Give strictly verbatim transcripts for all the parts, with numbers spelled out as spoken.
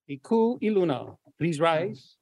Iku Iluna, please rise.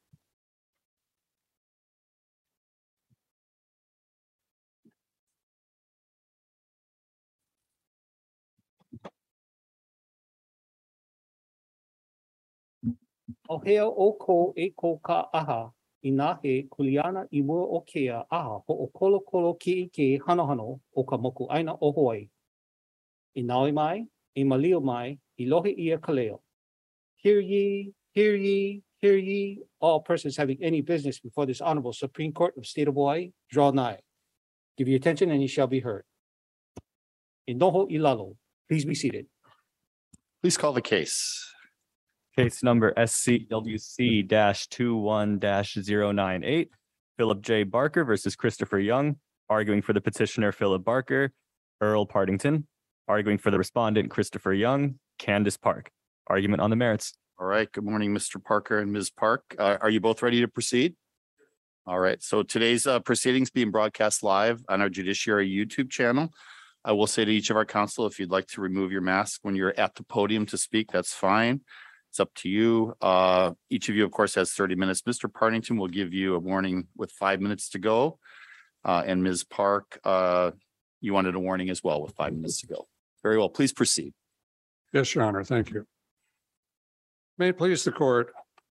Ohea oko eko ka aha, inahe kuliana imua o kea aha ho o kolo kolo ki ike hano hano o ka moku aina o Hawaii. Inaoi mai, i malio mai, i lohe ia kaleo. Hear ye, hear ye, hear ye, all persons having any business before this Honorable Supreme Court of State of Hawaii, draw nigh. Give your attention and you shall be heard. Inoho ilalo, please be seated. Please call the case. Case number S C W C two one zero nine eight, Philip J. Barker versus Christopher Young, arguing for the petitioner Philip Barker, Earl Partington, arguing for the respondent Christopher Young, Candace Park. Argument on the merits. All right. Good morning, Mister Parker and Miz Park. Uh, are you both ready to proceed? All right. So today's uh, proceedings being broadcast live on our Judiciary YouTube channel. I will say to each of our counsel, if you'd like to remove your mask when you're at the podium to speak, that's fine. It's up to you. Uh, each of you, of course, has thirty minutes. Mister Partington will give you a warning with five minutes to go. Uh, and Miz Park, uh, you wanted a warning as well with five minutes to go. Very well. Please proceed. Yes, Your Honor. Thank you. May it please the court.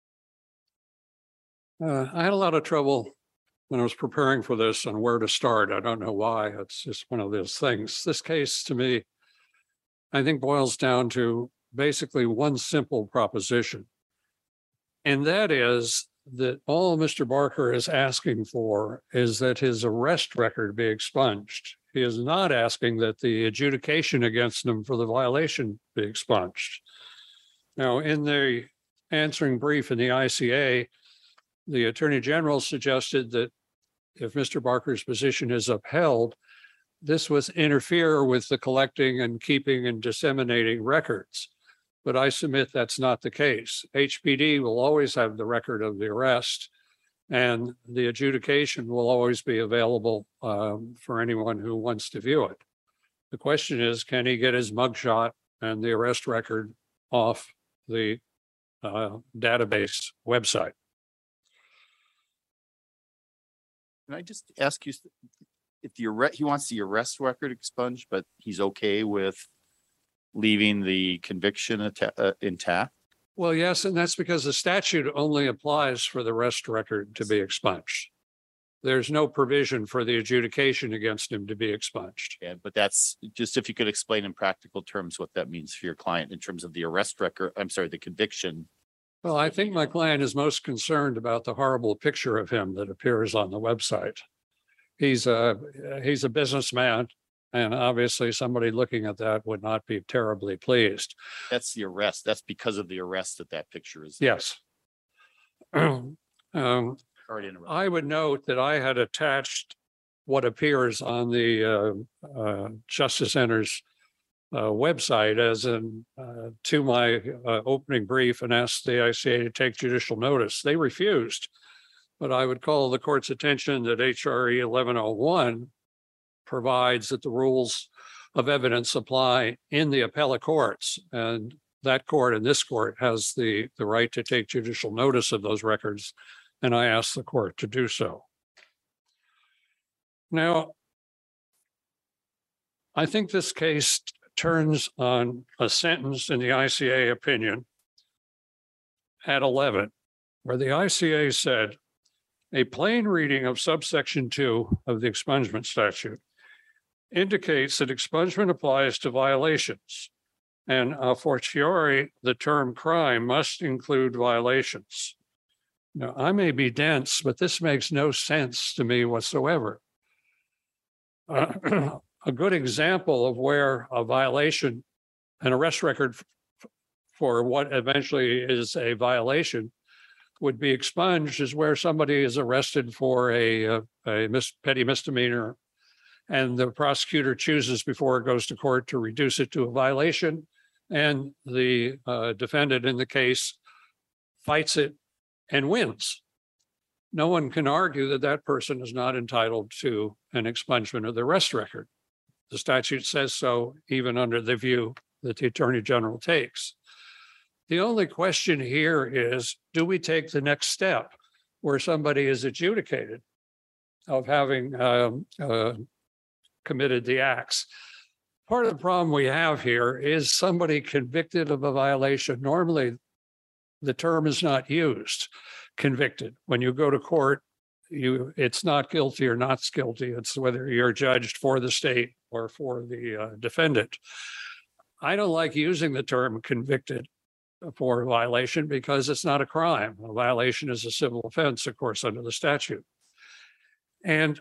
Uh, I had a lot of trouble when I was preparing for this on where to start. I don't know why. It's just one of those things. This case, to me, I think boils down to basically one simple proposition. And that is that all Mister Barker is asking for is that his arrest record be expunged. He is not asking that the adjudication against him for the violation be expunged. Now, in the answering brief in the I C A, the Attorney General suggested that if Mister Barker's position is upheld, this would interfere with the collecting and keeping and disseminating records. But I submit that's not the case. H P D will always have the record of the arrest, and the adjudication will always be available um, for anyone who wants to view it. The question is, can he get his mugshot and the arrest record off the uh, database website? Can I just ask you if the arrest, he wants the arrest record expunged, but he's okay with leaving the conviction atta- uh, intact? Well, yes, and that's because the statute only applies for the arrest record to be expunged. There's no provision for the adjudication against him to be expunged. Yeah, but that's just if you could explain in practical terms what that means for your client in terms of the arrest record. I'm sorry, the conviction. Well, I think my client is most concerned about the horrible picture of him that appears on the website. He's a he's a businessman, and obviously somebody looking at that would not be terribly pleased. That's the arrest. That's because of the arrest that that picture is. Yes. um, Sorry to interrupt. I would note that I had attached what appears on the uh, uh, Justice Center's uh, website as in uh, to my uh, opening brief and asked the I C A to take judicial notice. They refused, but I would call the court's attention that H R E eleven oh one provides that the rules of evidence apply in the appellate courts, and that court and this court has the, the right to take judicial notice of those records, and I asked the court to do so. Now, I think this case turns on a sentence in the I C A opinion at eleven, where the I C A said, a plain reading of subsection two of the expungement statute indicates that expungement applies to violations, and a fortiori, the term crime must include violations. Now, I may be dense, but this makes no sense to me whatsoever. Uh, a good example of where a violation, an arrest record f- for what eventually is a violation, would be expunged is where somebody is arrested for a, a, a mis- petty misdemeanor, and the prosecutor chooses before it goes to court to reduce it to a violation, and the uh, defendant in the case fights it and wins. No one can argue that that person is not entitled to an expungement of the arrest record. The statute says so, even under the view that the Attorney General takes. The only question here is, do we take the next step where somebody is adjudicated of having um, uh, committed the acts? Part of the problem we have here is somebody convicted of a violation. Normally, the term is not used, convicted. When you go to court, you it's not guilty or not guilty. It's whether you're judged for the state or for the uh, defendant. I don't like using the term convicted for a violation because it's not a crime. A violation is a civil offense, of course, under the statute. And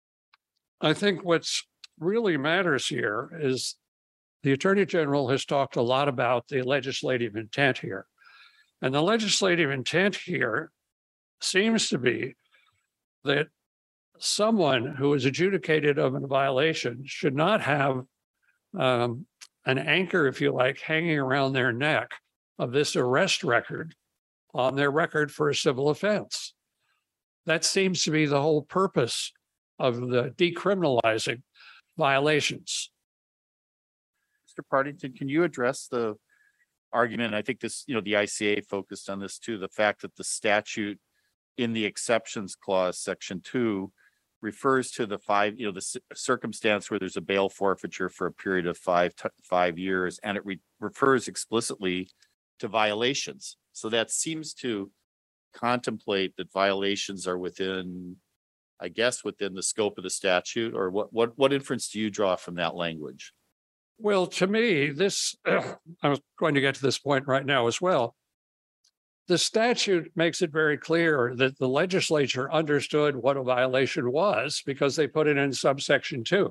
I think what's really matters here is the Attorney General has talked a lot about the legislative intent here. And the legislative intent here seems to be that someone who is adjudicated of a violation should not have um, an anchor, if you like, hanging around their neck of this arrest record on their record for a civil offense. That seems to be the whole purpose of the decriminalizing violations. Mister Partington, can you address the argument? I think this, you know, the I C A focused on this too, the fact that the statute in the exceptions clause, section two, refers to the five, you know, the c- circumstance where there's a bail forfeiture for a period of five, t- five years, and it re- refers explicitly to violations. So that seems to contemplate that violations are within, I guess, within the scope of the statute, or what, what, what inference do you draw from that language? Well, to me, this, uh, I was going to get to this point right now as well. The statute makes it very clear that the legislature understood what a violation was because they put it in subsection two.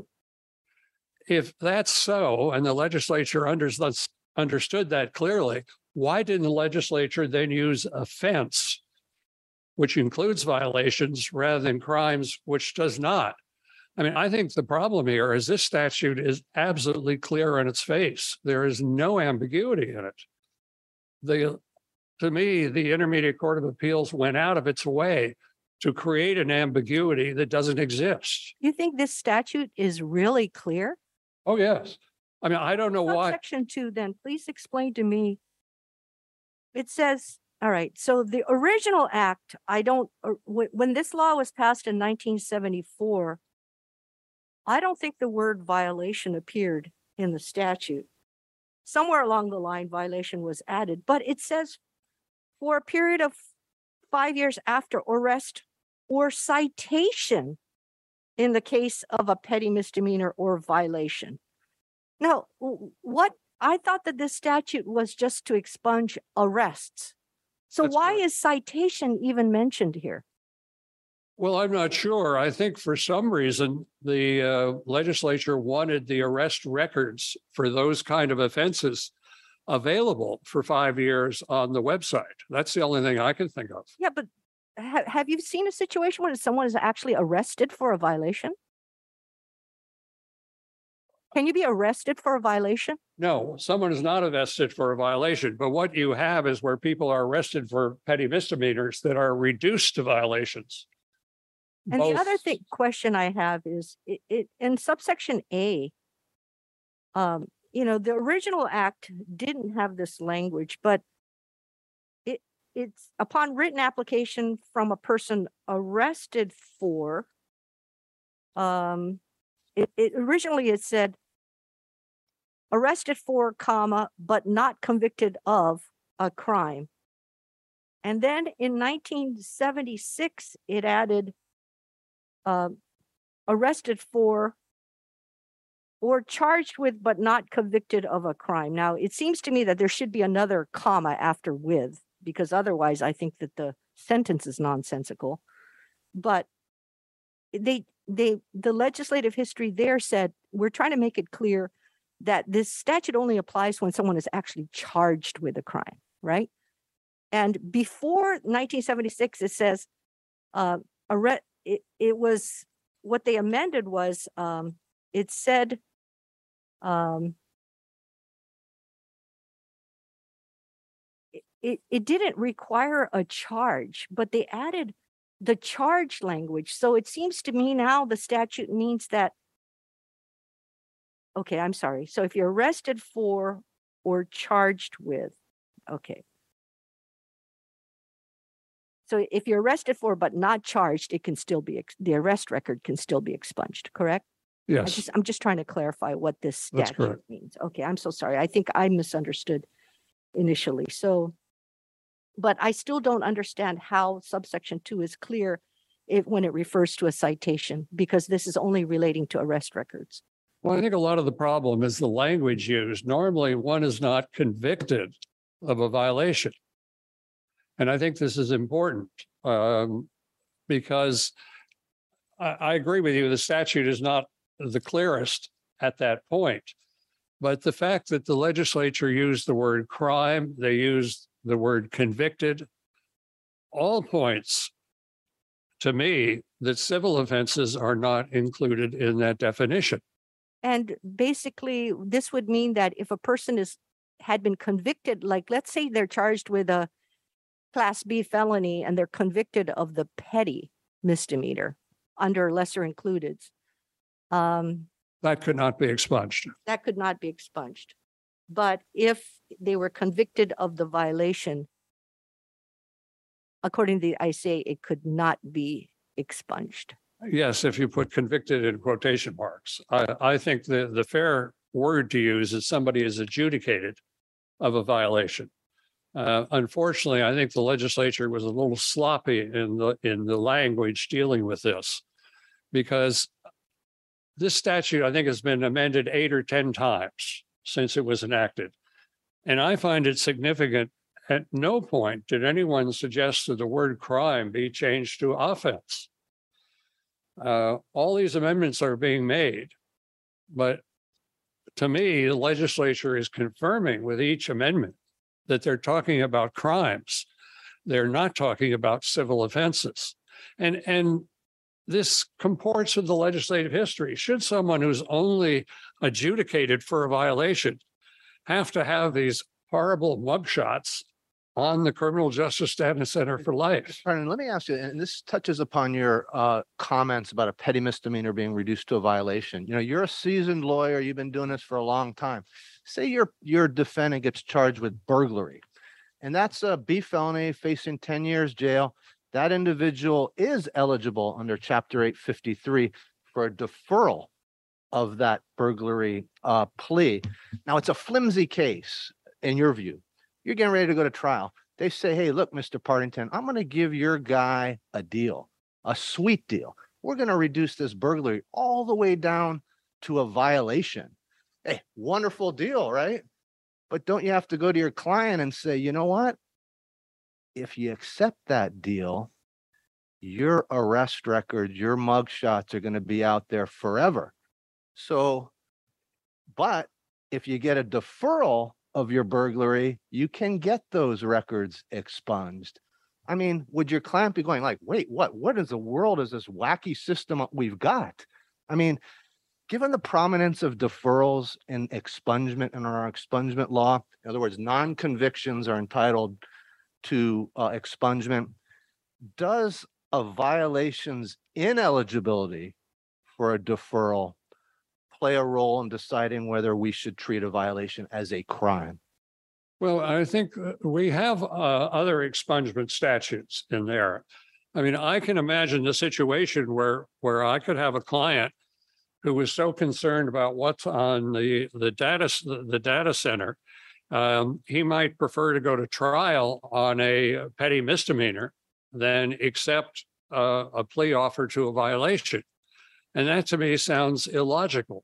If that's so, and the legislature under, understood that clearly, why didn't the legislature then use offense, which includes violations, rather than crimes, which does not? I mean, I think the problem here is this statute is absolutely clear on its face. There is no ambiguity in it. The, to me, the Intermediate Court of Appeals went out of its way to create an ambiguity that doesn't exist. You think this statute is really clear? Oh, yes. I mean, I don't know why. Section two, then please explain to me. It says, all right, so the original act, I don't, uh, when, when this law was passed in nineteen seventy-four, I don't think the word violation appeared in the statute. Somewhere along the line, violation was added, but it says for a period of five years after arrest or citation in the case of a petty misdemeanor or violation. Now, what, I thought that this statute was just to expunge arrests. So That's why correct. is citation even mentioned here? Well, I'm not sure. I think for some reason, the uh, legislature wanted the arrest records for those kind of offenses available for five years on the website. That's the only thing I can think of. Yeah, but ha- have you seen a situation where someone is actually arrested for a violation? Can you be arrested for a violation? No, someone is not arrested for a violation, but what you have is where people are arrested for petty misdemeanors that are reduced to violations. And the other Both- thing, question I have is it, it in subsection A, um, you know, the original act didn't have this language, but it it's upon written application from a person arrested for, um, it, it originally it said arrested for, comma, but not convicted of a crime. And then in nineteen seventy-six, it added uh, arrested for or charged with but not convicted of a crime. Now, it seems to me that there should be another comma after with, because otherwise I think that the sentence is nonsensical. But they they the legislative history there said, we're trying to make it clear that this statute only applies when someone is actually charged with a crime, right? And before nineteen seventy-six, it says, uh, arre- it, it was, what they amended was, um, it said, um, it, it, it didn't require a charge, but they added the charge language. So it seems to me now the statute means that, okay, I'm sorry. So if you're arrested for or charged with, Okay. So if you're arrested for but not charged, it can still be, ex- the arrest record can still be expunged, correct? I Yes, just, I'm just trying to clarify what this That's statute correct. means. Okay, I'm so sorry. I think I misunderstood initially. So, but I still don't understand how subsection two is clear if, when it refers to a citation, because this is only relating to arrest records. well, I think a lot of the problem is the language used. Normally, one is not convicted of a violation. And I think this is important um, because I, I agree with you, the statute is not the clearest at that point. But the fact that the legislature used the word crime, they used the word convicted, all points to me that civil offenses are not included in that definition. And basically, this would mean that if a person is, had been convicted, like, let's say they're charged with a class B felony and they're convicted of the petty misdemeanor under lesser included, um, That could not be expunged. that could not be expunged. But if they were convicted of the violation, according to the I C A, it could not be expunged. Yes, if you put convicted in quotation marks. I, I think the, the fair word to use is somebody is adjudicated of a violation. Uh, unfortunately, I think the legislature was a little sloppy in the, in the language dealing with this, because this statute, I think, has been amended eight or ten times since it was enacted. And I find it significant. At no point did anyone suggest that the word crime be changed to offense. Uh, all these amendments are being made, but to me, the legislature is confirming with each amendment that they're talking about crimes. They're not talking about civil offenses. And, and this comports with the legislative history. Should someone who's only adjudicated for a violation have to have these horrible mugshots on the Criminal Justice Data Center for life? Pardon, let me ask you, and this touches upon your uh, comments about a petty misdemeanor being reduced to a violation. You know, you're a seasoned lawyer. You've been doing this for a long time. Say your your defendant gets charged with burglary, and that's a B felony facing ten years jail. That individual is eligible under Chapter eight fifty-three for a deferral of that burglary uh, plea. Now, it's a flimsy case in your view. You're getting ready to go to trial. They say, hey, look, Mister Partington, I'm going to give your guy a deal, a sweet deal. We're going to reduce this burglary all the way down to a violation. Hey, wonderful deal, right? But don't you have to go to your client and say, you know what? If you accept that deal, your arrest record, your mugshots are going to be out there forever. So, but if you get a deferral of your burglary, you can get those records expunged. I mean, would your client be going like, wait, what, what is the world is this wacky system we've got? I mean, given the prominence of deferrals and expungement in our expungement law, in other words, non-convictions are entitled to uh, expungement, does a violation's ineligibility for a deferral play a role in deciding whether we should treat a violation as a crime? Well, I think we have uh, other expungement statutes in there. I mean, I can imagine the situation where where I could have a client who was so concerned about what's on the the data the data center, um, he might prefer to go to trial on a petty misdemeanor than accept uh, a plea offer to a violation. And that to me sounds illogical.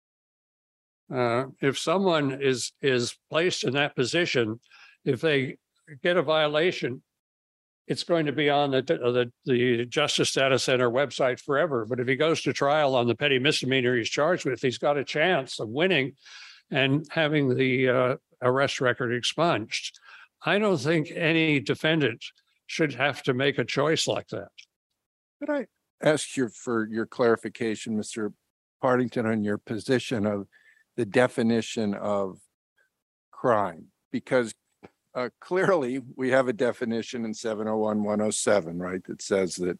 Uh, if someone is is placed in that position, if they get a violation, it's going to be on the, the, the Justice Data Center website forever. But if he goes to trial on the petty misdemeanor he's charged with, he's got a chance of winning and having the uh, arrest record expunged. I don't think any defendant should have to make a choice like that. Could I ask you for your clarification, Mister Partington, on your position of the definition of crime? Because uh, clearly we have a definition in seven oh one one oh seven, right, that says that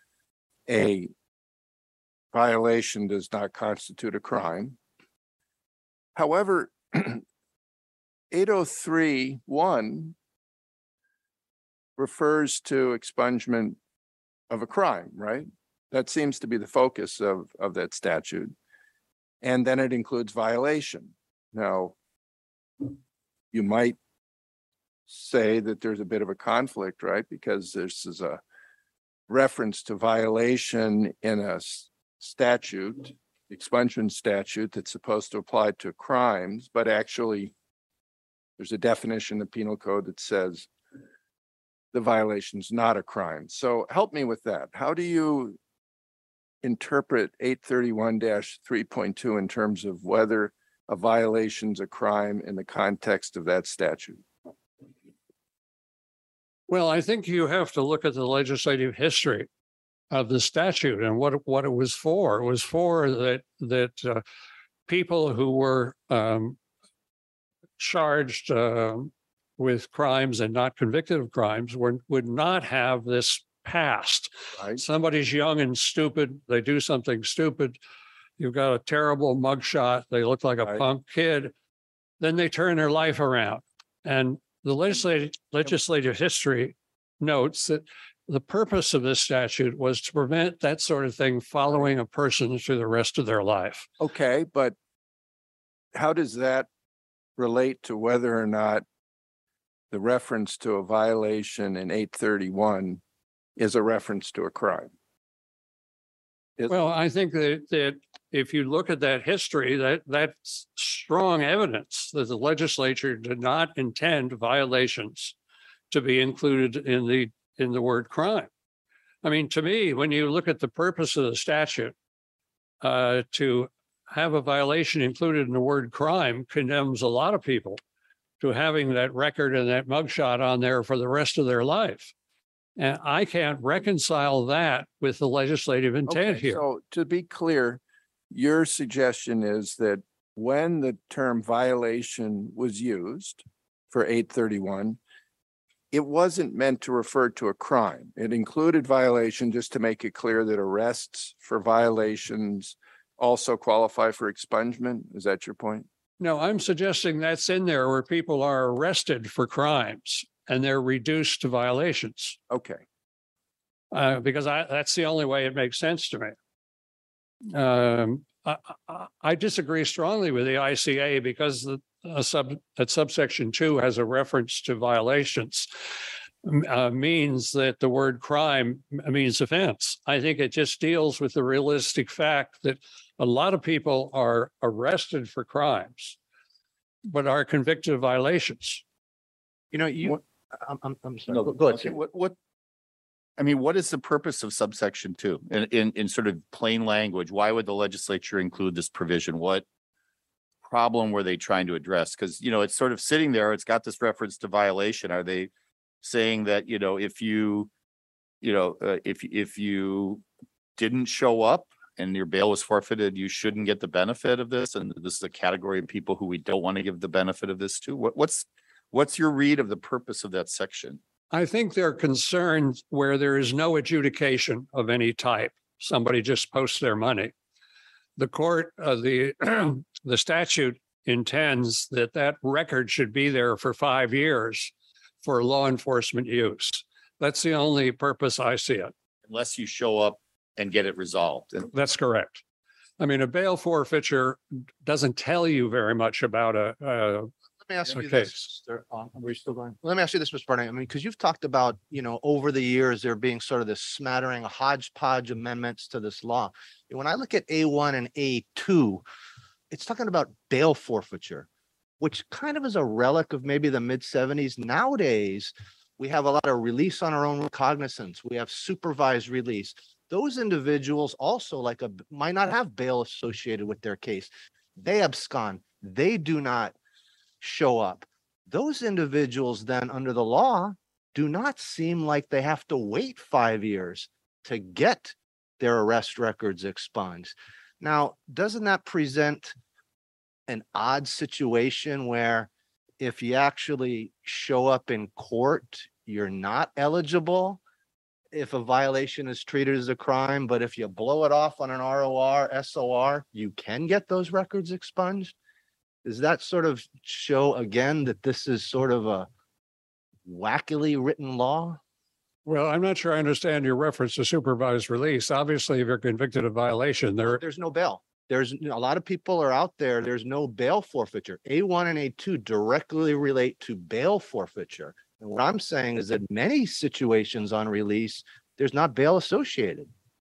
a violation does not constitute a crime. However, eight oh three one refers to expungement of a crime, right? That seems to be the focus of, of that statute. And then it includes violation. Now, you might say that there's a bit of a conflict, right? Because this is a reference to violation in a s- statute, expungement statute that's supposed to apply to crimes, but actually there's a definition in the penal code that says the violation's not a crime. So help me with that. How do you interpret eight thirty-one dash three point two in terms of whether a violation's a crime in the context of that statute? Well, I think you have to look at the legislative history of the statute and what, what it was for. It was for that, that uh, people who were um, charged uh, with crimes and not convicted of crimes were, would not have this past. Right. Somebody's young and stupid, they do something stupid, you've got a terrible mugshot, they look like a Right. punk kid, then they turn their life around. And the legislative legislative history notes that the purpose of this statute was to prevent that sort of thing following a person through the rest of their life. Okay, but how does that relate to whether or not the reference to a violation in eight thirty-one is a reference to a crime? Is- Well, I think that that if you look at that history, that that's strong evidence that the legislature did not intend violations to be included in the in the word crime. I mean, to me, when you look at the purpose of the statute, uh, to have a violation included in the word crime condemns a lot of people to having that record and that mugshot on there for the rest of their life. And I can't reconcile that with the legislative intent Okay, here. so to be clear, your suggestion is that when the term violation was used for eight thirty-one, it wasn't meant to refer to a crime. It included violation just to make it clear that arrests for violations also qualify for expungement. Is that your point? No, I'm suggesting that's in there where people are arrested for crimes and they're reduced to violations. Okay. Uh, because I, that's the only way it makes sense to me. Um, I, I, I disagree strongly with the I C A because the uh, sub that subsection two has a reference to violations, uh, means that the word crime means offense. I think it just deals with the realistic fact that a lot of people are arrested for crimes, but are convicted of violations. You know, you, What- I'm, I'm, I'm sorry. No, Go go ahead. okay, Sue. What, what? I mean, what is the purpose of subsection two in, in, in sort of plain language? Why would the legislature include this provision? What problem were they trying to address? Because, you know, it's sort of sitting there, it's got this reference to violation. Are they saying that, you know, if you, you know, uh, if, if you didn't show up and your bail was forfeited, you shouldn't get the benefit of this? And this is a category of people who we don't want to give the benefit of this to? What, what's, what's your read of the purpose of that section? I think they're concerned where there is no adjudication of any type. Somebody just posts their money. The court, uh, the the statute intends that that record should be there for five years for law enforcement use. That's the only purpose I see it. Unless you show up and get it resolved. And That's correct. I mean, a bail forfeiture doesn't tell you very much about a, a Let me ask you Okay. this, Mister Uh, are we still going? Let me ask you this, Mister Barnett. I mean, because you've talked about, you know, over the years, there being sort of this smattering, a hodgepodge amendments to this law. When I look at A one and A two, it's talking about bail forfeiture, which kind of is a relic of maybe the mid seventies. Nowadays, we have a lot of release on our own recognizance. We have supervised release. Those individuals also like a might not have bail associated with their case. They abscond. They do not show up. Those individuals then under the law do not seem like they have to wait five years to get their arrest records expunged. Now, doesn't that present an odd situation where if you actually show up in court, you're not eligible if a violation is treated as a crime, but if you blow it off on an R O R, S O R, you can get those records expunged? Does that sort of show again that this is sort of a wackily written law? Well, I'm not sure I understand your reference to supervised release. Obviously, if you're convicted of violation, there, There's no bail. There's a lot of people are out there. There's no bail forfeiture. A one and A two directly relate to bail forfeiture. And what I'm saying is that many situations on release, there's not bail associated.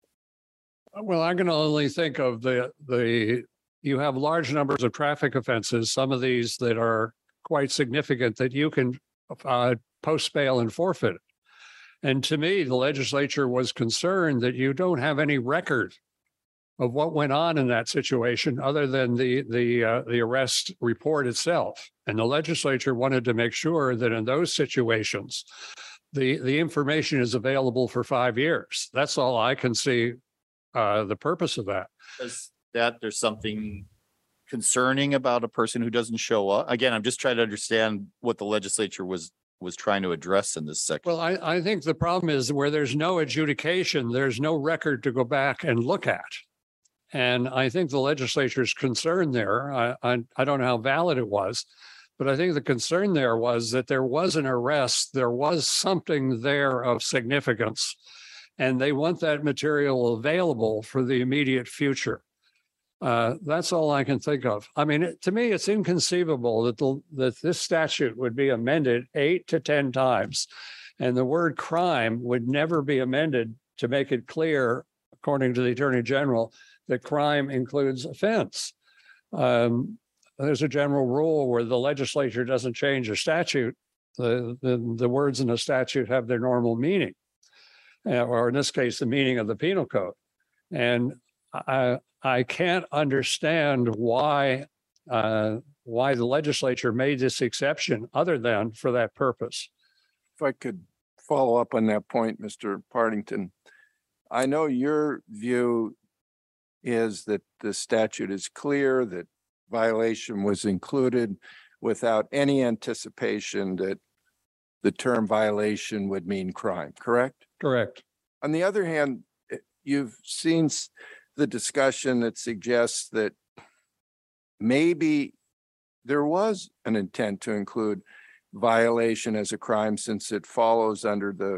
well, I can only think of the, the, you have large numbers of traffic offenses, some of these that are quite significant that you can uh, post bail and forfeit. And to me, the legislature was concerned that you don't have any record of what went on in that situation other than the, the, uh, the arrest report itself. And the legislature wanted to make sure that in those situations, the, the information is available for five years. That's all I can see uh, the purpose of that. Does that there's something concerning about a person who doesn't show up? Again, I'm just trying to understand what the legislature was was trying to address in this section. Well, I, I think the problem is where there's no adjudication, there's no record to go back and look at. And I think the legislature's concern there, I, I, I don't know how valid it was, but I think the concern there was that there was an arrest, there was something there of significance, and they want that material available for the immediate future. Uh, that's all I can think of. I mean, it, to me, it's inconceivable that the, that this statute would be amended eight to ten times, and the word crime would never be amended to make it clear, according to the Attorney General, that crime includes offense. Um, there's a general rule where the legislature doesn't change a statute. The, the, the words in the statute have their normal meaning, uh, or in this case, the meaning of the penal code. And I, I can't understand why, uh, why the legislature made this exception other than for that purpose. If I could follow up on that point, Mister Partington, I know your view is that the statute is clear, that violation was included without any anticipation that the term violation would mean crime, correct? Correct. On the other hand, eh, you've seen s- the discussion that suggests that maybe there was an intent to include violation as a crime since it follows under the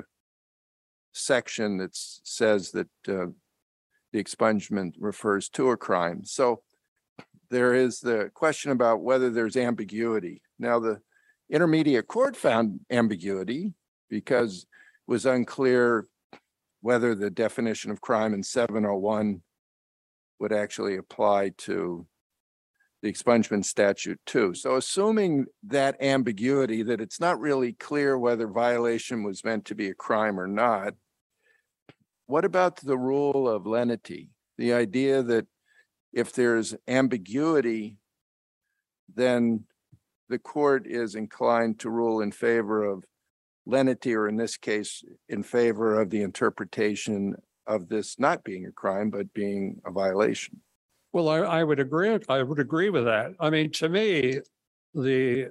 section that s- says that uh, the expungement refers to a crime. So there is the question about whether there's ambiguity. Now, the intermediate court found ambiguity because it was unclear whether the definition of crime in seven oh one would actually apply to the expungement statute too. So assuming that ambiguity, that it's not really clear whether violation was meant to be a crime or not, what about the rule of lenity? The idea that if there's ambiguity, then the court is inclined to rule in favor of lenity, or in this case, in favor of the interpretation of this not being a crime, but being a violation. Well, I, I would agree. I would agree with that. I mean, to me, the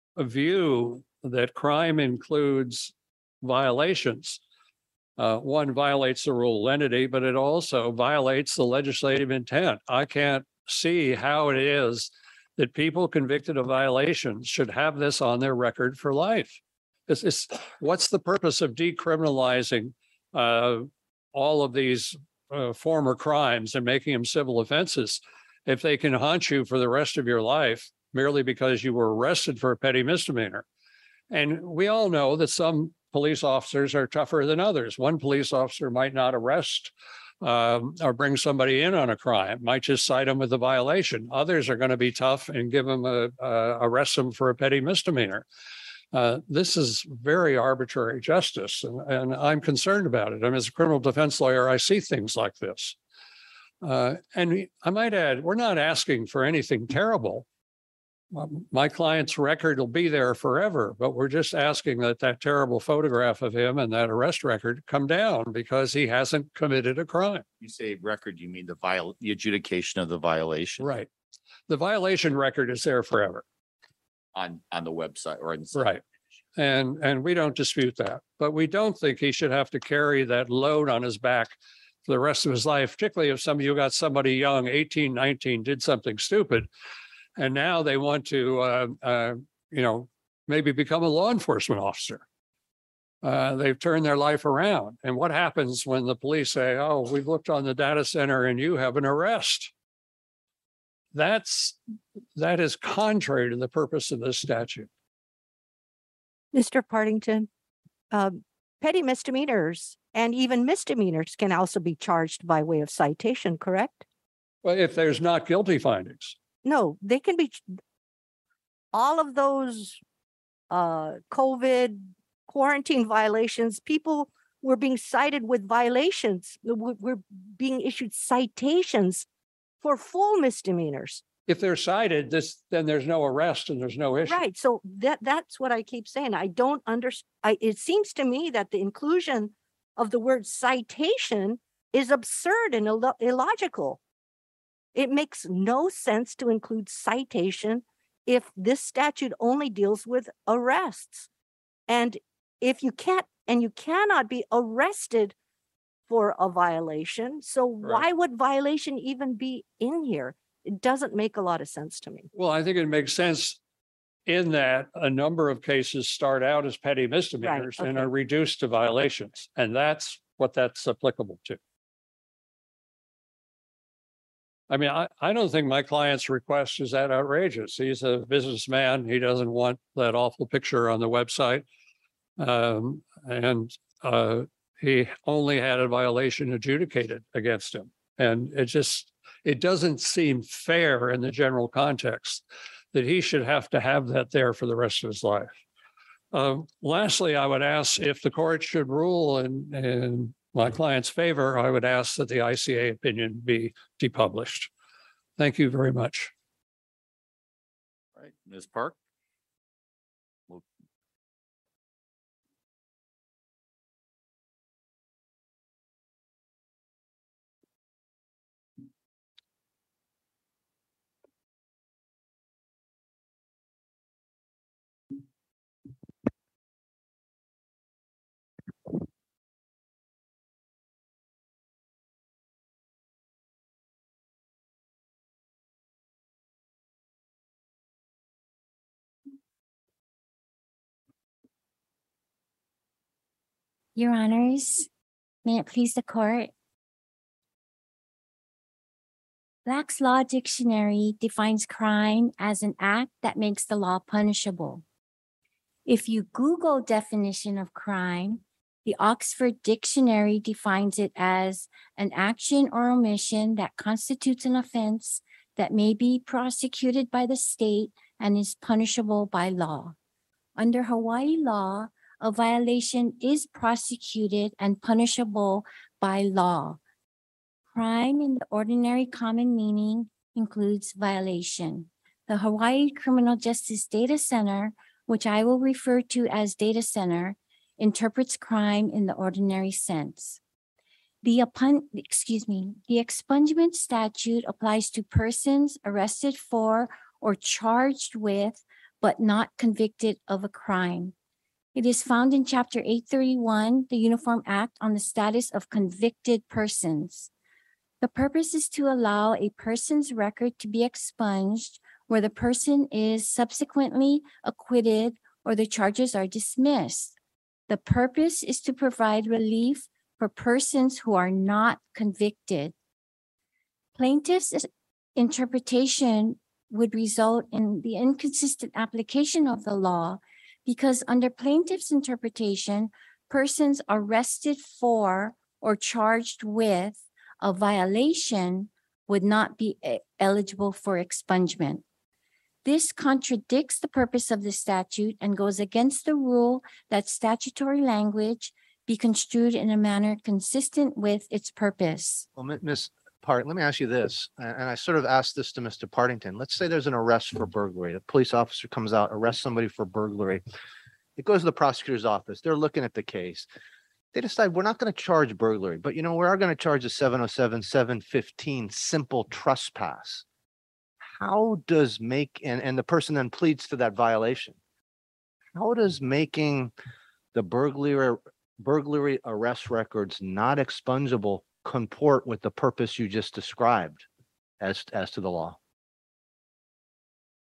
view that crime includes violations, uh, one violates the rule of lenity, but it also violates the legislative intent. I can't see how it is that people convicted of violations should have this on their record for life. It's, it's what's the purpose of decriminalizing uh, all of these uh, former crimes and making them civil offenses if they can haunt you for the rest of your life merely because you were arrested for a petty misdemeanor? And we all know that some police officers are tougher than others. One police officer might not arrest um, or bring somebody in on a crime, might just cite them with a violation. Others are going to be tough and give them a, uh, arrest them for a petty misdemeanor. Uh, this is very arbitrary justice, and, and I'm concerned about it. I mean, as a criminal defense lawyer, I see things like this. Uh, and I might add, we're not asking for anything terrible. My client's record will be there forever, but we're just asking that that terrible photograph of him and that arrest record come down because he hasn't committed a crime. You say record, you mean the viol, the adjudication of the violation Right. The violation record is there forever. on, on the website or in. Right. And, and we don't dispute that, but we don't think he should have to carry that load on his back for the rest of his life, particularly if some of you got somebody young, eighteen, nineteen, did something stupid. And now they want to, uh, uh, you know, maybe become a law enforcement officer. Uh, they've turned their life around. And what happens when the police say, oh, we've looked on the data center and you have an arrest? That's, that is contrary to the purpose of this statute. Mister Partington, um, petty misdemeanors and even misdemeanors can also be charged by way of citation, correct? Well, if there's not guilty findings. No, they can be, all of those uh, COVID quarantine violations, people were being cited with violations, were were being issued citations for full misdemeanors. If they're cited, this, then there's no arrest and there's no issue. Right. So that that's what I keep saying. I don't understand. It seems to me that the inclusion of the word citation is absurd and illo- illogical. It makes no sense to include citation if this statute only deals with arrests. And if you can't, and you cannot be arrested for a violation, so why would violation even be in here? It doesn't make a lot of sense to me. Well, I think it makes sense in that a number of cases start out as petty misdemeanors and okay. are reduced to violations. And that's what that's applicable to. I mean, I, I don't think my client's request is that outrageous. He's a businessman. He doesn't want that awful picture on the website. Um, and uh, he only had a violation adjudicated against him. And it just, it doesn't seem fair in the general context that he should have to have that there for the rest of his life. Um, lastly, I would ask if the court should rule in, in my client's favor, I would ask that the I C A opinion be depublished. Thank you very much. All right, Miz Park. Well, Your Honors, may it please the court. Black's Law Dictionary defines crime as an act that makes the law punishable. If you Google definition of crime, the Oxford Dictionary defines it as an action or omission that constitutes an offense that may be prosecuted by the state and is punishable by law. Under Hawaii law, a violation is prosecuted and punishable by law. Crime in the ordinary common meaning includes violation. The Hawaii Criminal Justice Data Center, which I will refer to as Data Center, interprets crime in the ordinary sense. The upon, excuse me, the expungement statute applies to persons arrested for or charged with, but not convicted of a crime. It is found in Chapter eight thirty-one, the Uniform Act on the Status of Convicted Persons. The purpose is to allow a person's record to be expunged where the person is subsequently acquitted or the charges are dismissed. The purpose is to provide relief for persons who are not convicted. Plaintiff's interpretation would result in the inconsistent application of the law because under plaintiff's interpretation, persons arrested for or charged with a violation would not be eligible for expungement. This contradicts the purpose of the statute and goes against the rule that statutory language be construed in a manner consistent with its purpose. Well, Mi- Miz Park, let me ask you this, a- and I sort of asked this to Mister Partington. Let's say there's an arrest for burglary. A police officer comes out, arrests somebody for burglary. It goes to the prosecutor's office. They're looking at the case. They decide we're not going to charge burglary, but you know, we are going to charge a seven oh seven, seven fifteen simple trespass. How does make, and, and the person then pleads to that violation. How does making the burglary burglary arrest records not expungible comport with the purpose you just described as, as to the law?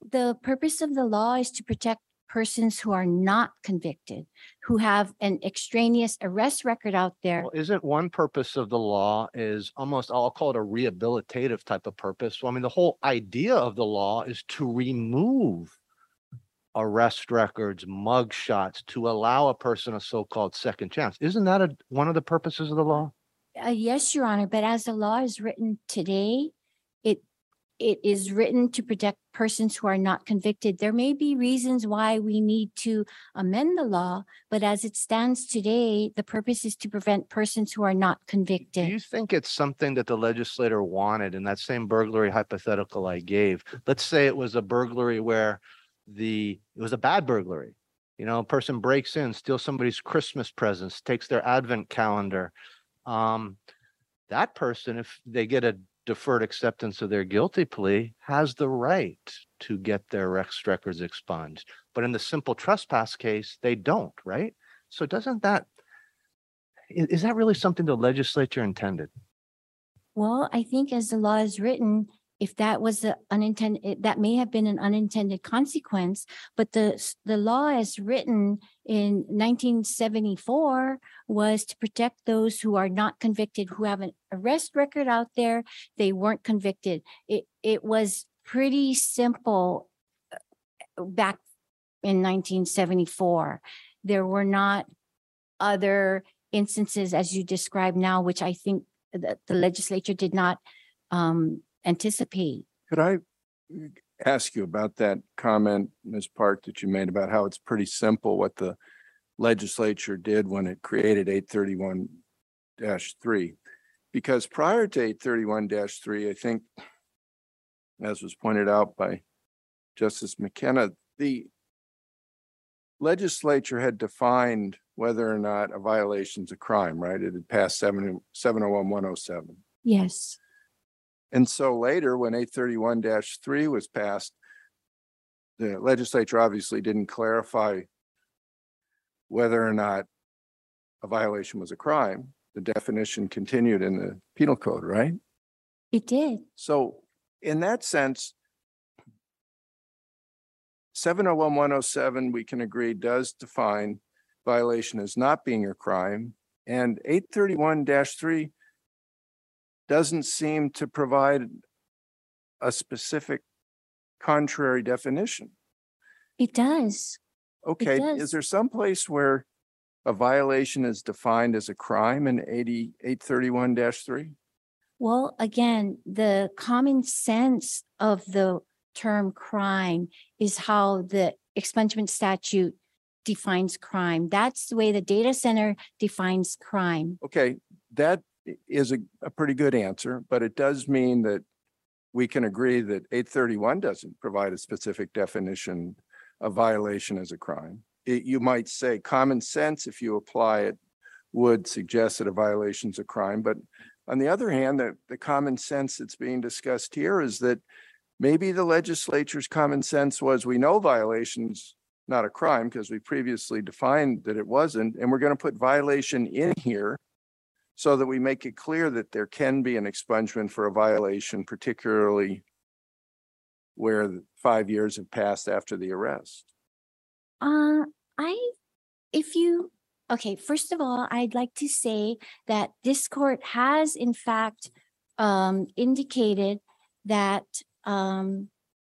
the purpose of the law is to protect persons who are not convicted, who have an extraneous arrest record out there. Well, isn't one purpose of the law is almost, I'll call it a rehabilitative type of purpose. Well, I mean, the whole idea of the law is to remove arrest records, mug shots, to allow a person a so-called second chance. Isn't that a, one of the purposes of the law? Uh, yes, Your Honor, but as the law is written today, it it is written to protect persons who are not convicted. There may be reasons why we need to amend the law, but as it stands today, the purpose is to prevent persons who are not Do convicted. you think it's something that the legislator wanted in that same burglary hypothetical I gave? Let's say it was a burglary where the, it was a bad burglary. You know, a person breaks in, steals somebody's Christmas presents, takes their advent calendar. Um, that person, if they get a deferred acceptance of their guilty plea, has the right to get their arrest records expunged. But in the simple trespass case, they don't, right? So doesn't that, i- is that really something the legislature intended? Well, I think as the law is written, if that was the unintended, that may have been an unintended consequence, but the, s- the law as written in nineteen seventy-four was to protect those who are not convicted, who have an arrest record out there, they weren't convicted. It, it was pretty simple uh, back in nineteen seventy-four. There were not other instances as you describe now, which I think that the legislature did not um, anticipate. Could I ask you about that comment, Miz Park, that you made about how it's pretty simple what the legislature did when it created eight thirty-one three? Because prior to eight thirty-one three, I think, as was pointed out by Justice McKenna, the legislature had defined whether or not a violation is a crime, right? It had passed seven oh one one oh seven. Yes. And so later, when eight thirty-one three was passed, the legislature obviously didn't clarify whether or not a violation was a crime. The definition continued in the penal code, right? It did. So in that sense, seven oh one one oh seven, we can agree, does define violation as not being a crime. And eight thirty-one three doesn't seem to provide a specific contrary definition. It does. Okay, does. is there some place where a violation is defined as a crime in eighty-eight thirty-one three? Well, again, the common sense of the term crime is how the expungement statute defines crime. That's the way the data center defines crime. Okay, that is a, a pretty good answer, but it does mean that we can agree that eight thirty-one doesn't provide a specific definition of violation as a crime. It, you might say common sense, if you apply it, would suggest that a violation is a crime. But on the other hand, the, the common sense that's being discussed here is that maybe the legislature's common sense was, we know violation's not a crime because we previously defined that it wasn't, and we're going to put violation in here so that we make it clear that there can be an expungement for a violation, particularly where the five years have passed after the arrest. Uh, I, if you, okay, first of all, I'd like to say that this court has in fact um, indicated that um,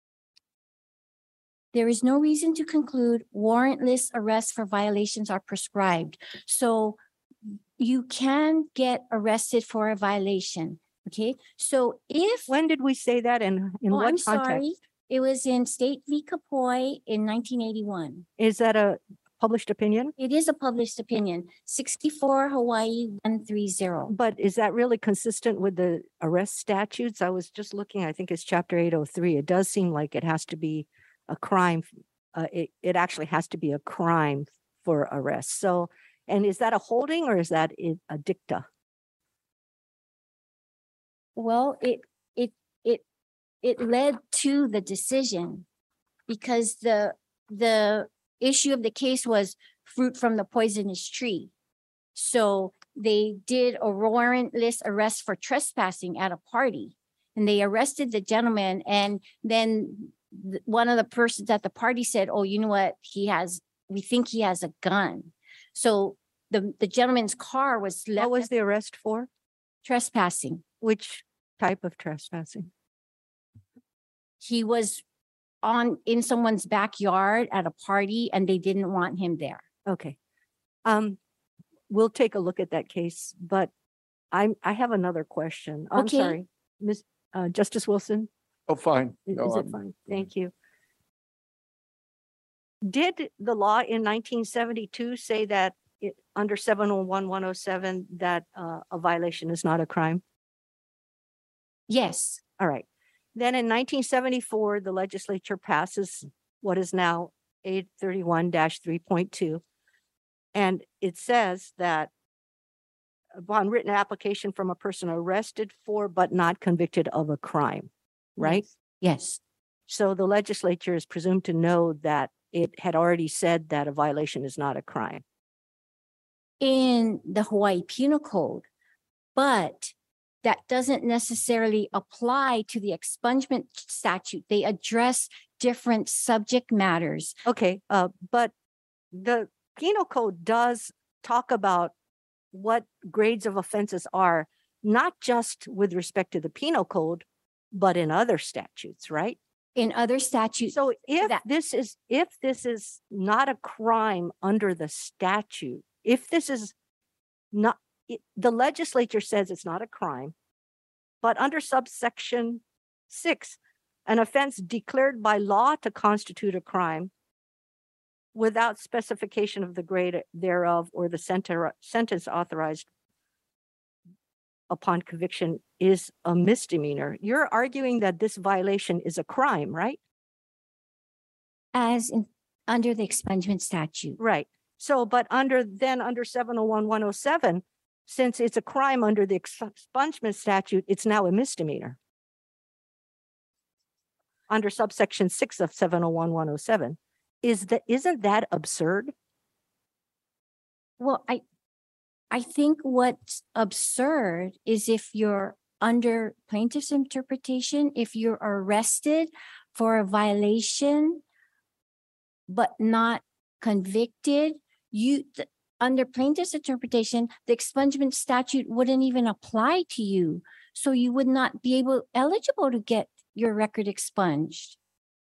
there is no reason to conclude warrantless arrests for violations are prescribed. So you can get arrested for a violation, okay? So if, When did we say that and in oh, what I'm context? sorry, it was in State v. Capoy in nineteen eighty-one. Is that a published opinion? It is a published opinion, sixty-four Hawaii one thirty. But is that really consistent with the arrest statutes? I was just looking, I think it's chapter eight oh three. It does seem like it has to be a crime. Uh, it, it actually has to be a crime for arrest. So, and is that a holding or is that i- a dicta? Well, it, it, it, it led to the decision because the, the issue of the case was fruit from the poisonous tree. So they did a warrantless arrest for trespassing at a party and they arrested the gentleman, and then th- one of the persons at the party said, oh, you know what? He has, we think he has a gun. So the, the gentleman's car was What left was the arrest for? trespassing. Which type of trespassing? He was on, in someone's backyard at a party and they didn't want him there. Okay. Um, we'll take a look at that case, but I'm, I have another question. I'm Okay. sorry, Miz uh, Justice Wilson, Oh, fine. i- No, is it I'm- fine? Thank you. Did the law in nineteen seventy-two say that it, under seven oh one, one oh seven, that, uh, a violation is not a crime? Yes, All right. Then in nineteen seventy-four, the legislature passes what is now eight thirty-one three point two. And it says that upon written application from a person arrested for but not convicted of a crime, right? yes. So the legislature is presumed to know that it had already said that a violation is not a crime. In the Hawaii Penal Code, but that doesn't necessarily apply to the expungement statute. They address different subject matters. Okay, uh, but the penal code does talk about what grades of offenses are, not just with respect to the penal code, but in other statutes, right? In other statutes, So if that- this is, if this is not a crime under the statute, if this is not, it- the legislature says it's not a crime, but under subsection six, an offense declared by law to constitute a crime without specification of the grade thereof or the center, sentence authorized upon conviction is a misdemeanor. You're arguing that this violation is a crime, right? as in, under the expungement statute. Right. So, but under, then under seven oh one, one oh seven, since it's a crime under the expungement statute, it's now a misdemeanor. Under subsection six of seven oh one, one oh seven. Is that, isn't that absurd? Well, I, I think what's absurd is if you're under plaintiff's interpretation, if you're arrested for a violation, but not convicted, you, th- under plaintiff's interpretation, the expungement statute wouldn't even apply to you. So you would not be able, eligible to get your record expunged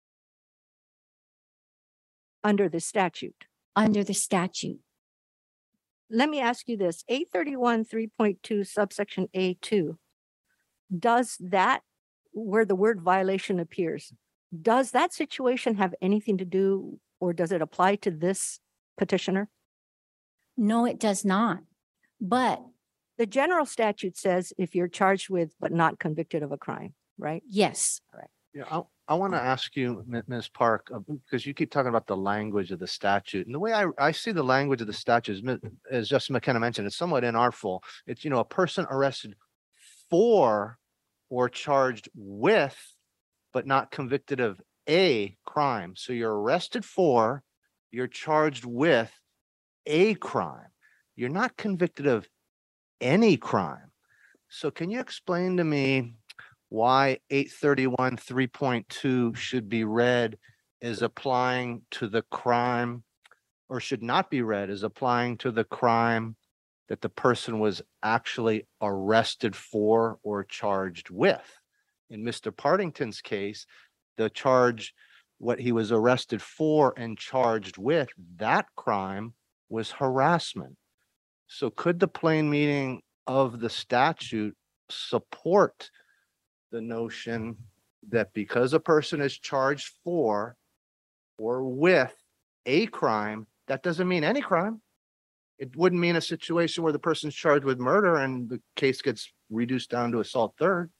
Under the statute. under the statute. Let me ask you this, eight thirty-one, three point two subsection A two. Does that, where the word violation appears, does that situation have anything to do, or does it apply to this petitioner? No, it does not. But The general statute says if you're charged with but not convicted of a crime, right? yes, Yeah, I, I want to ask you, Mi- Miz Park, uh, because you keep talking about the language of the statute. And the way I, I see the language of the statute is, Mi- as Justice McKenna mentioned, it's somewhat inartful. It's, you know, a person arrested for or charged with, but not convicted of a crime. So you're arrested for, you're charged with a crime. You're not convicted of any crime. So can you explain to me why eight thirty-one, three point two should be read as applying to the crime, or should not be read as applying to the crime that the person was actually arrested for or charged with? In Mister Partington's case, the charge, what he was arrested for and charged with, that crime was harassment. So could the plain meaning of the statute support the notion that because a person is charged for or with a crime, that doesn't mean any crime? It wouldn't mean a situation where the person's charged with murder and the case gets reduced down to assault third.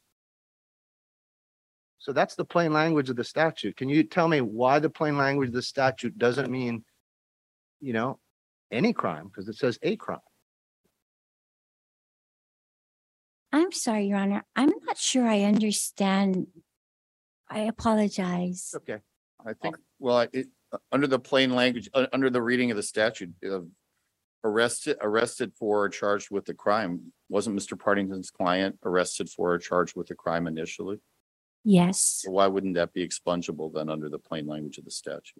So that's the plain language of the statute. Can you tell me why the plain language of the statute doesn't mean, you know, any crime, because it says a crime? I'm sorry, Your Honor. I'm not sure I understand. I apologize. Okay. I think, well, I- it, uh, under the plain language, uh, under the reading of the statute, uh, arrested, arrested for or charged with the crime, wasn't Mister Partington's client arrested for or charged with the crime initially? Yes, So why wouldn't that be expungible then under the plain language of the statute?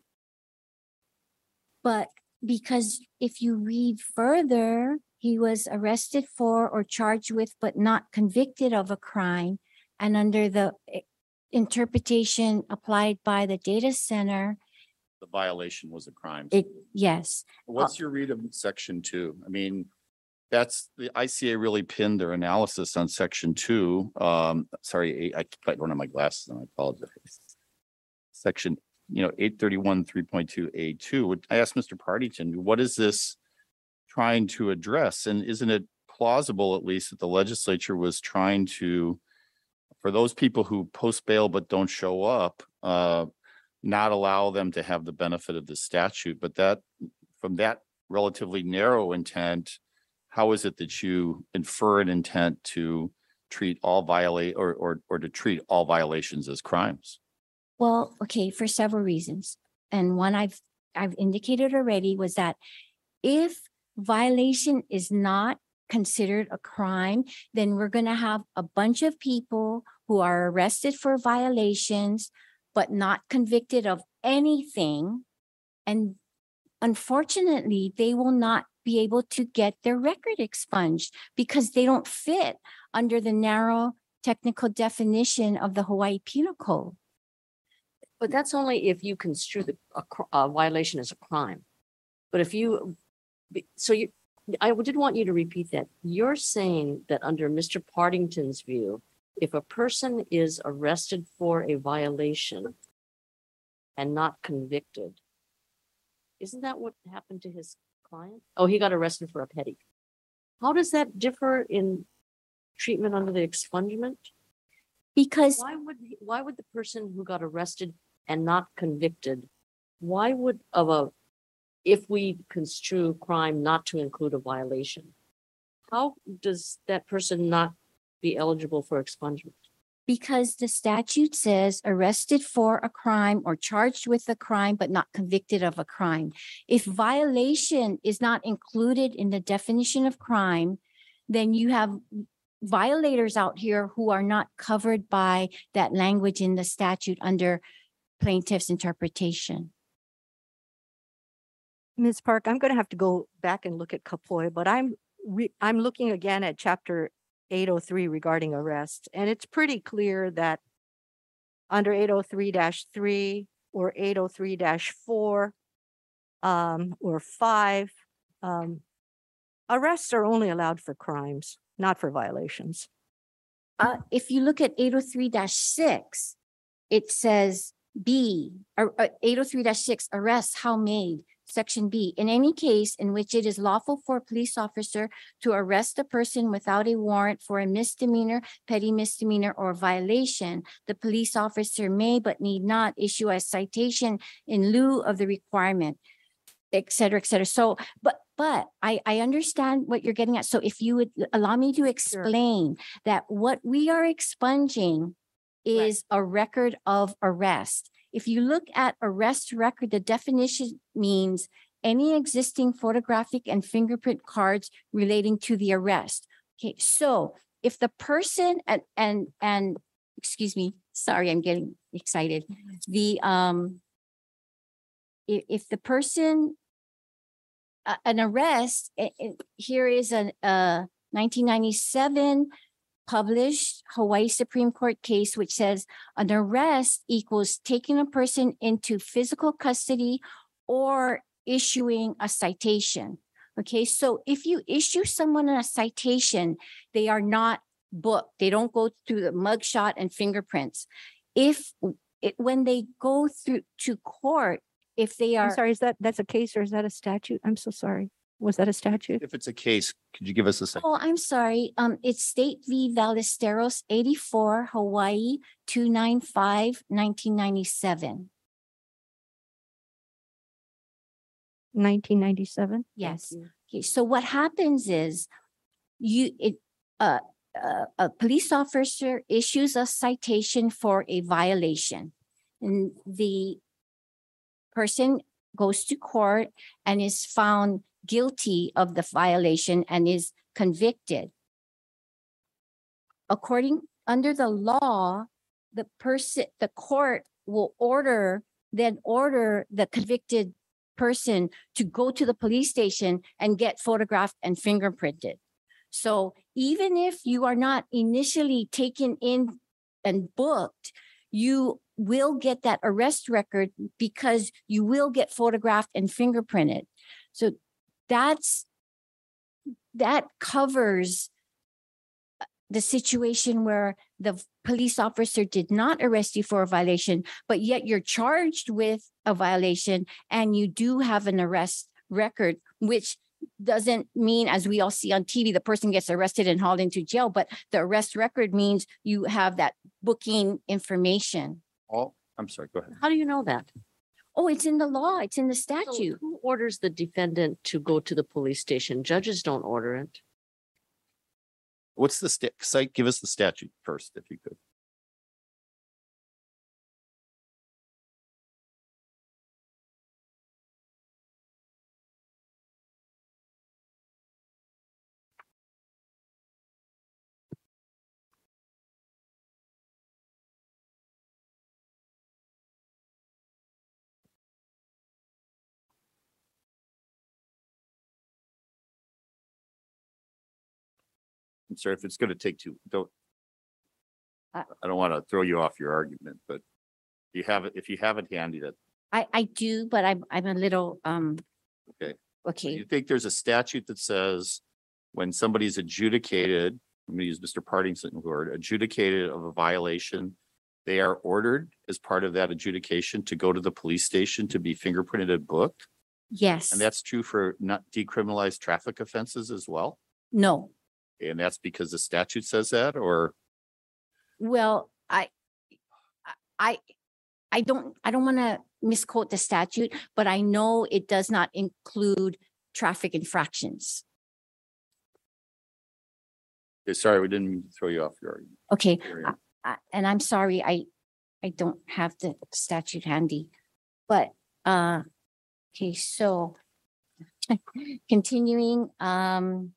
but because if you read further, he was arrested for or charged with but not convicted of a crime. And under the eh, interpretation applied by the data center, The violation was a crime. it, yes, What's your read of section two? I mean, that's the I C A really pinned their analysis on section two. Um, sorry, eight, I, I don't have my glasses on. I apologize. Section, you know, eight thirty-one, three point two A two. I asked Mister Partington, what is this trying to address? And isn't it plausible, at least, that the legislature was trying to, for those people who post bail but don't show up, uh, not allow them to have the benefit of the statute, but that from that relatively narrow intent, how is it that you infer an intent to treat all violate or, or, or to treat all violations as crimes? well, okay, for several reasons. And one I've, I've indicated already was that if violation is not considered a crime, then we're going to have a bunch of people who are arrested for violations, but not convicted of anything. And unfortunately, they will not be able to get their record expunged because they don't fit under the narrow technical definition of the Hawaii Penal Code. But that's only if you construe the a, cr- a violation as a crime. But if you, be- so you, I did want you to repeat that. You're saying that under Mister Partington's view, if a person is arrested for a violation and not convicted, isn't that what happened to his client? Oh, he got arrested for a petty. How does that differ in treatment under the expungement? Because Why would, he- why would the person who got arrested and not convicted, why would of a, if we construe crime not to include a violation, how does that person not be eligible for expungement? Because the statute says arrested for a crime or charged with a crime, but not convicted of a crime. If violation is not included in the definition of crime, then you have violators out here who are not covered by that language in the statute under plaintiff's interpretation. Miz Park, I'm going to have to go back and look at Kapoy, but I'm re- I'm looking again at chapter eight oh three regarding arrest, and it's pretty clear that under eight oh three dash three or eight oh three dash four um, or five, um, arrests are only allowed for crimes, not for violations. Uh, if you look at eight oh three dash six, it says B, or uh, eight oh three dash six, arrests how made. Section B, in any case in which it is lawful for a police officer to arrest a person without a warrant for a misdemeanor, petty misdemeanor, or violation, the police officer may but need not issue a citation in lieu of the requirement, et cetera, et cetera. So, but, but I, I understand what you're getting at. So if you would allow me to explain that what we are expunging is a record of arrest. If you look at arrest record, the definition means any existing photographic and fingerprint cards relating to the arrest. Okay, so if the person and and and excuse me, sorry, I'm getting excited. The um, if, if the person uh, an arrest, it, it, here is a uh nineteen ninety-seven published Hawaii Supreme Court case, which says an arrest equals taking a person into physical custody or issuing a citation. Okay, so if you issue someone a citation, they are not booked. They don't go through the mugshot and fingerprints. If it, when they go through to court, if they I'm are sorry, is that, that's a case or is that a statute? I'm so sorry. Was that a statute? If it's a case, could you give us a second? Oh, I'm sorry. Um, it's State v. Ballesteros eighty-four, Hawaii, two ninety-five, nineteen ninety-seven. nineteen ninety-seven? Yes. Okay, so what happens is you, it, uh, uh, a police officer issues a citation for a violation. And the person goes to court and is found guilty of the violation and is convicted. According, under the law, the person, the court will order, then order the convicted person to go to the police station and get photographed and fingerprinted. So even if you are not initially taken in and booked, you will get that arrest record because you will get photographed and fingerprinted. So that's, that covers the situation where the police officer did not arrest you for a violation, but yet you're charged with a violation and you do have an arrest record, which doesn't mean, as we all see on T V, the person gets arrested and hauled into jail, but the arrest record means you have that booking information. Oh, I'm sorry, go ahead. How do you know that? Oh, it's in the law. It's in the So statute. who orders the defendant to go to the police station? Judges don't order it. What's the sta- site? Give us the statute first, if you could. I'm sorry if it's going to take too, don't. Uh, I don't want to throw you off your argument, but you have it, if you have it handy, that, I, I do, but I'm, I'm a little, um, okay. Do okay. you think there's a statute that says when somebody's adjudicated, let me use Mister Partington's word, adjudicated of a violation, they are ordered as part of that adjudication to go to the police station to be fingerprinted and booked? Yes. And that's true for not decriminalized traffic offenses as well? No. And that's because the statute says that, or? Well, I, I, I don't, I don't want to misquote the statute, but I know it does not include traffic infractions. Okay, sorry, we didn't mean to throw you off your argument. Okay, Carry I- on. I- and I'm sorry, I, I don't have the statute handy, but, uh, okay, so continuing, um,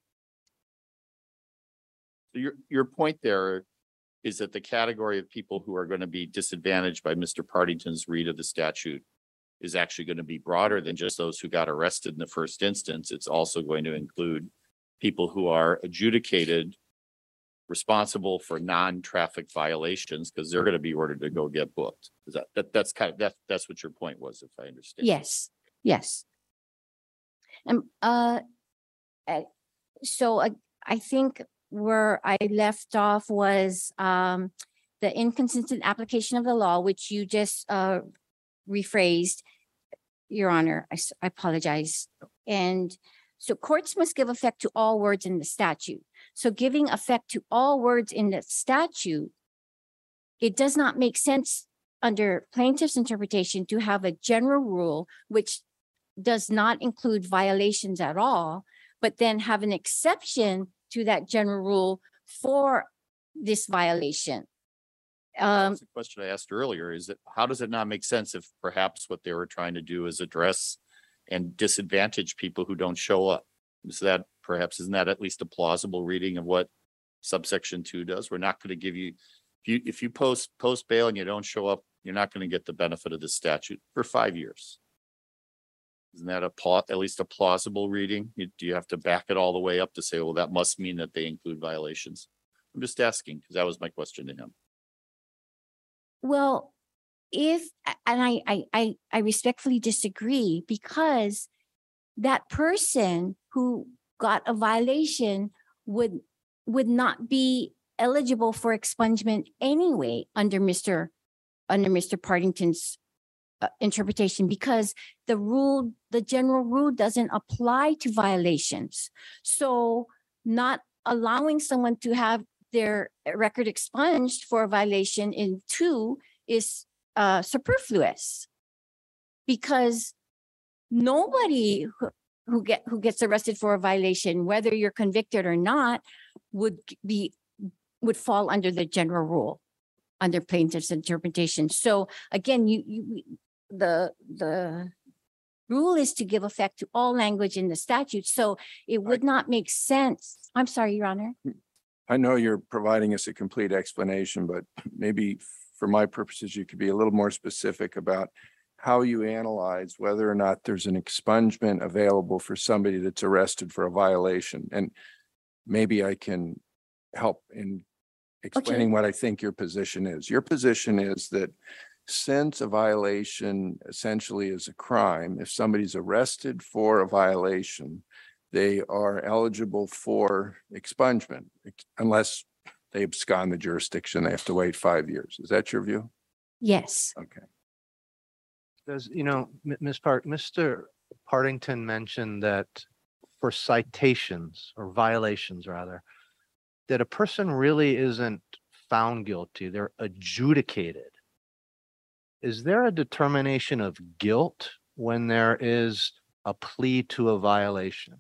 So your, your point there is that the category of people who are going to be disadvantaged by Mister Partington's read of the statute is actually going to be broader than just those who got arrested in the first instance. It's also going to include people who are adjudicated responsible for non-traffic violations because they're going to be ordered to go get booked. Is that, that, that's kind of, that, that's what your point was, if I understand. yes, yes. And, uh, uh, so I, I think where I left off was, um, the inconsistent application of the law, which you just, uh, rephrased, Your Honor. I, s- I apologize. And so courts must give effect to all words in the statute. So giving effect to all words in the statute, it does not make sense under plaintiff's interpretation to have a general rule which does not include violations at all, but then have an exception to that general rule for this violation. Um, That's the question I asked earlier, is that how does it not make sense if perhaps what they were trying to do is address and disadvantage people who don't show up? Is that perhaps, isn't that at least a plausible reading of what subsection two does? We're not going to give you, if you, if you post, post bail and you don't show up, you're not going to get the benefit of the statute for five years. Isn't that a plot, at least a plausible reading? You- Do you have to back it all the way up to say, well, that must mean that they include violations? I'm just asking, because that was my question to him. Well, if, a- and I, I, I, I respectfully disagree because that person who got a violation would, would not be eligible for expungement anyway under Mister under Mister Partington's uh, interpretation, because the rule, the general rule doesn't apply to violations. So not allowing someone to have their record expunged for a violation in two is uh, superfluous because nobody who, who get who gets arrested for a violation, whether you're convicted or not, would be would fall under the general rule under plaintiff's interpretation. So again, you you the the rule is to give effect to all language in the statute. So it would not make sense. I'm sorry, Your Honor. I know you're providing us a complete explanation, but maybe for my purposes, you could be a little more specific about how you analyze whether or not there's an expungement available for somebody that's arrested for a violation. And maybe I can help in explaining what I think your position is. Your position is that since a violation essentially is a crime, if somebody's arrested for a violation, they are eligible for expungement unless they abscond the jurisdiction. They have to wait five years. Is that your view? Yes. Okay. Does, you know, M- Miz Park, Mister Partington mentioned that for citations or violations rather, that a person really isn't found guilty, they're adjudicated. Is there a determination of guilt when there is a plea to a violation?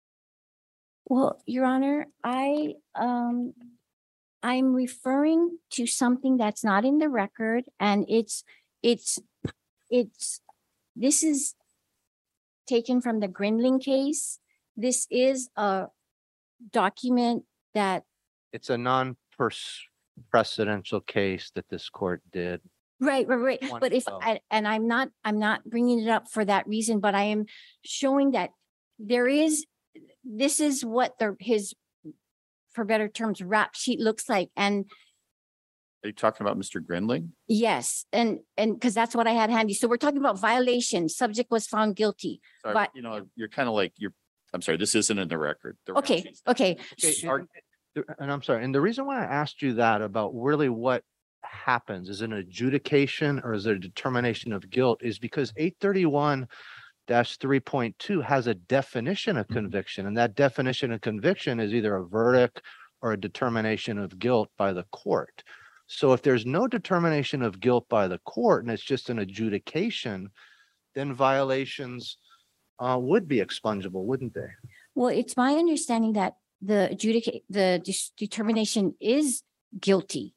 Well, Your Honor, I, um, I'm referring to something that's not in the record, and it's, it's, it's, this is taken from the Grindling case. This is a document that, It's a non-precedential case that this court did. right, right, right. One But if twelve. I, and I'm not, I'm not bringing it up for that reason, but I am showing that there is, this is what the, his, for better terms, rap sheet looks like. And Are you talking about Mister Grindling? yes, and, and because that's what I had handy. So we're talking about violation. Subject was found guilty. Sorry, But- you know, you're kind of like, you're, I'm sorry, this isn't in the record. The rap Okay, sheet's- okay. Okay, Are- and- and I'm sorry, and the reason why I asked you that about really what happens, is it an adjudication or is it a determination of guilt, is because eight thirty-one three point two has a definition of conviction, and that definition of conviction is either a verdict or a determination of guilt by the court. So if there's no determination of guilt by the court and it's just an adjudication, then violations uh, would be expungible, wouldn't they? Well, it's my understanding that the adjudicate, the dis- determination is guilty.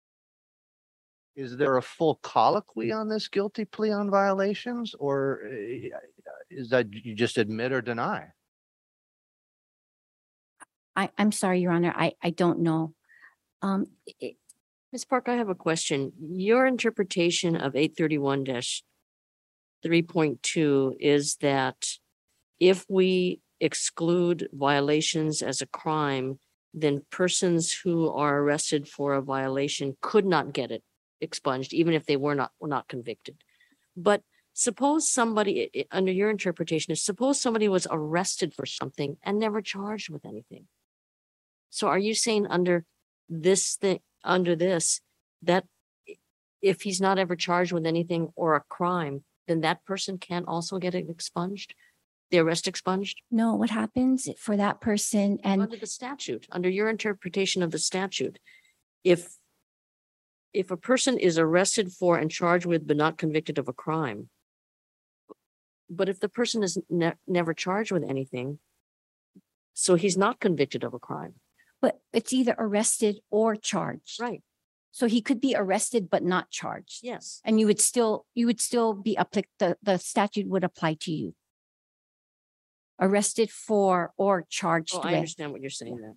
Is there a full colloquy on this guilty plea on violations, or uh, is that you just admit or deny? I, I'm sorry, Your Honor, I, I don't know. Um, it- Miz Park, I have a question. Your interpretation of eight thirty-one three point two is that if we exclude violations as a crime, then persons who are arrested for a violation could not get it expunged, even if they were not, were not convicted. But suppose somebody, i- i- under your interpretation, is suppose somebody was arrested for something and never charged with anything. So are you saying under this thing, under this, that i- if he's not ever charged with anything or a crime, then that person can also get it expunged? The arrest expunged? no, what happens for that person and Under the statute, under your interpretation of the statute, if if a person is arrested for and charged with but not convicted of a crime, but if the person is ne- never charged with anything, so he's not convicted of a crime, but it's either arrested or charged. right? So he could be arrested but not charged. Yes. And you would still, you would still be applic, the, the statute would apply to you. Arrested for or charged Oh, I with. understand what you're saying then.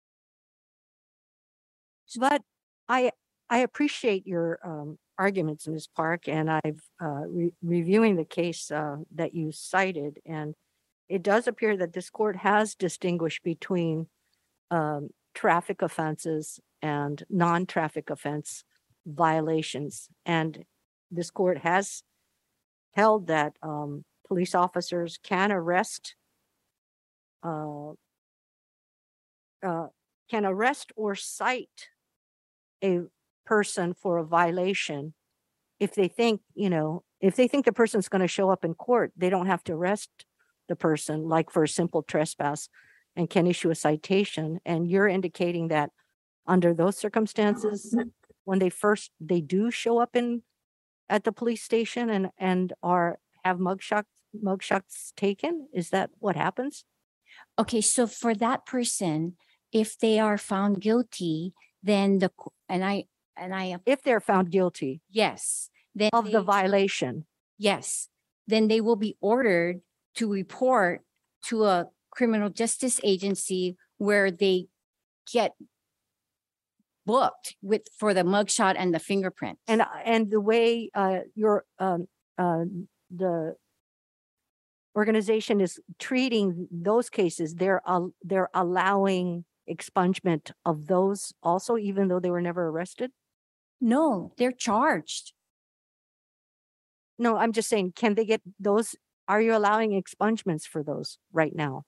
But I, I appreciate your um, arguments, Miz Park, and I've uh, re- reviewing the case uh, that you cited, and it does appear that this court has distinguished between um, traffic offenses and non-traffic offense violations. And this court has held that um, police officers can arrest uh, uh, can arrest or cite a person for a violation if they think, you know, if they think the person's going to show up in court, they don't have to arrest the person, like for a simple trespass, and can issue a citation. And you're indicating that under those circumstances, when they first, they do show up in, at the police station and, and are, have mugshots, mugshots taken? Is that what happens? Okay, so for that person, if they are found guilty, then the, co- and I, and I, If they're found guilty yes. Then of the they- violation? Yes, then they will be ordered to report to a criminal justice agency where they get booked with, for the mugshot and the fingerprint. And, and the way, uh, your, um, uh, the organization is treating those cases, they're, al- they're allowing expungement of those also, even though they were never arrested? No, they're charged. No, I'm just saying, can they get those? Are you allowing expungements for those right now?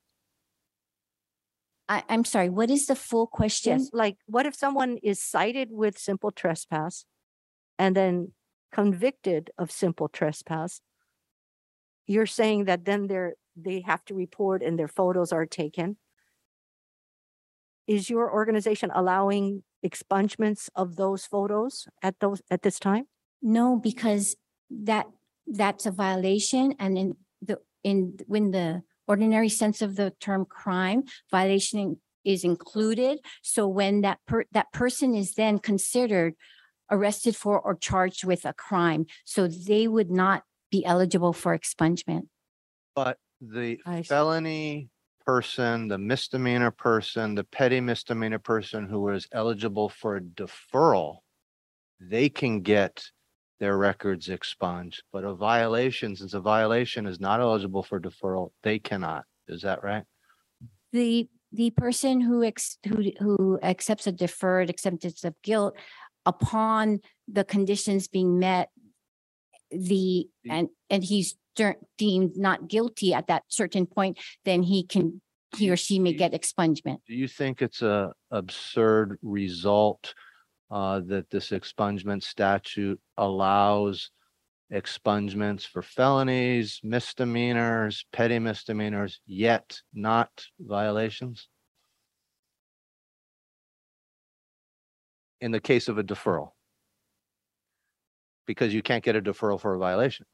I, I'm sorry, what is the full question? Yes, like what if someone is cited with simple trespass and then convicted of simple trespass? You're saying that then they're, they have to report and their photos are taken. Is your organization allowing expungements of those photos at those, at this time? No, because that, that's a violation, and in the, in, when the ordinary sense of the term crime, violation is included. So when that per, that person is then considered arrested for or charged with a crime, so they would not be eligible for expungement. But the I see. felony person, the misdemeanor person, the petty misdemeanor person who is eligible for a deferral, they can get their records expunged, but a violation, since a violation is not eligible for deferral, they cannot. Is that right? The, the person who ex, who, who accepts a deferred acceptance of guilt upon the conditions being met, the, and, and he's der- deemed not guilty at that certain point, then he can, he or she may get expungement. Do you think it's a absurd result uh, that this expungement statute allows expungements for felonies, misdemeanors, petty misdemeanors, yet not violations? In the case of a deferral, because you can't get a deferral for a violation.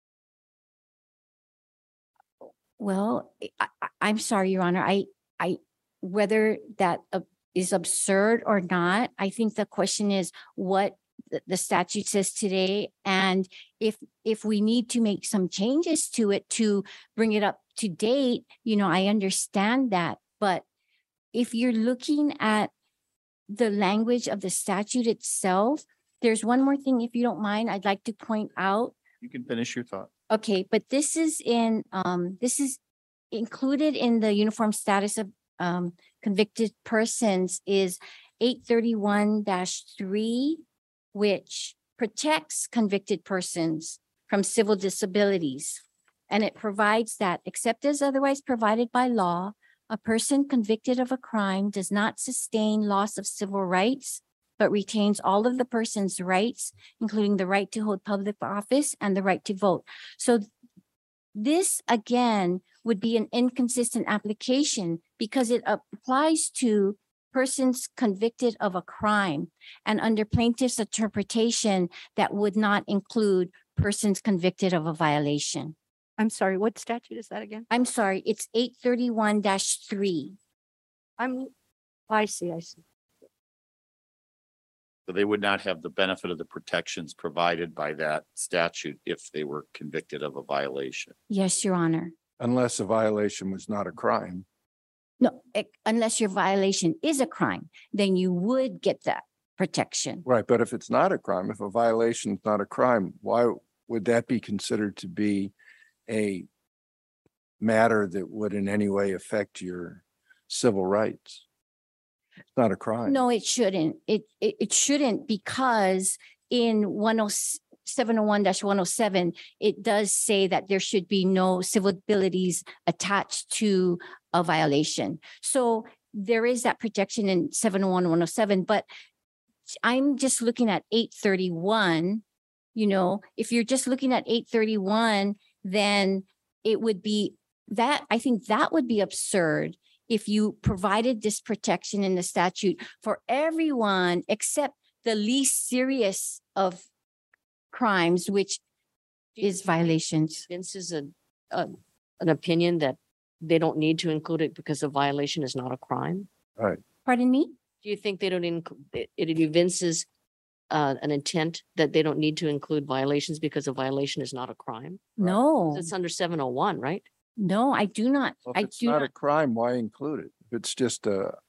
Well, I, I, I'm sorry, Your Honor. I, I, whether that uh, is absurd or not, I think the question is what the, the statute says today. And if, if we need to make some changes to it to bring it up to date, you know, I understand that. But if you're looking at the language of the statute itself, there's one more thing, if you don't mind, I'd like to point out. You can finish your thought. Okay, but this is in, um, this is included in the uniform status of, um, convicted persons is eight thirty-one dash three, which protects convicted persons from civil disabilities. And it provides that except as otherwise provided by law, a person convicted of a crime does not sustain loss of civil rights, but retains all of the person's rights, including the right to hold public office and the right to vote. So this, again, would be an inconsistent application because it applies to persons convicted of a crime. And under plaintiff's interpretation, that would not include persons convicted of a violation. I'm sorry, what statute is that again? I'm sorry, it's eight thirty-one dash three. I'm, I see, I see. So they would not have the benefit of the protections provided by that statute if they were convicted of a violation. Yes, Your Honor. Unless a violation was not a crime. No, eh, unless your violation is a crime, then you would get that protection. Right, but if it's not a crime, if a violation is not a crime, why would that be considered to be a matter that would in any way affect your civil rights? It's not a crime. No, it shouldn't. It, it, it shouldn't because in one oh seven oh one dash one oh seven, it does say that there should be no civil abilities attached to a violation. So there is that protection in seven oh one, one oh seven, but I'm just looking at eight thirty-one. You know, if you're just looking at eight thirty-one, then it would be that, I think that would be absurd if you provided this protection in the statute for everyone except the least serious of crimes, which is violations. Vince is a, a, an opinion that they don't need to include it because a violation is not a crime. Right. Pardon me? Do you think they don't include, it, it evinces uh, an intent that they don't need to include violations because a violation is not a crime? No, It's under seven oh one, right? no, I do not. Well, I if it's do not not. a crime, why include it? If it's just a,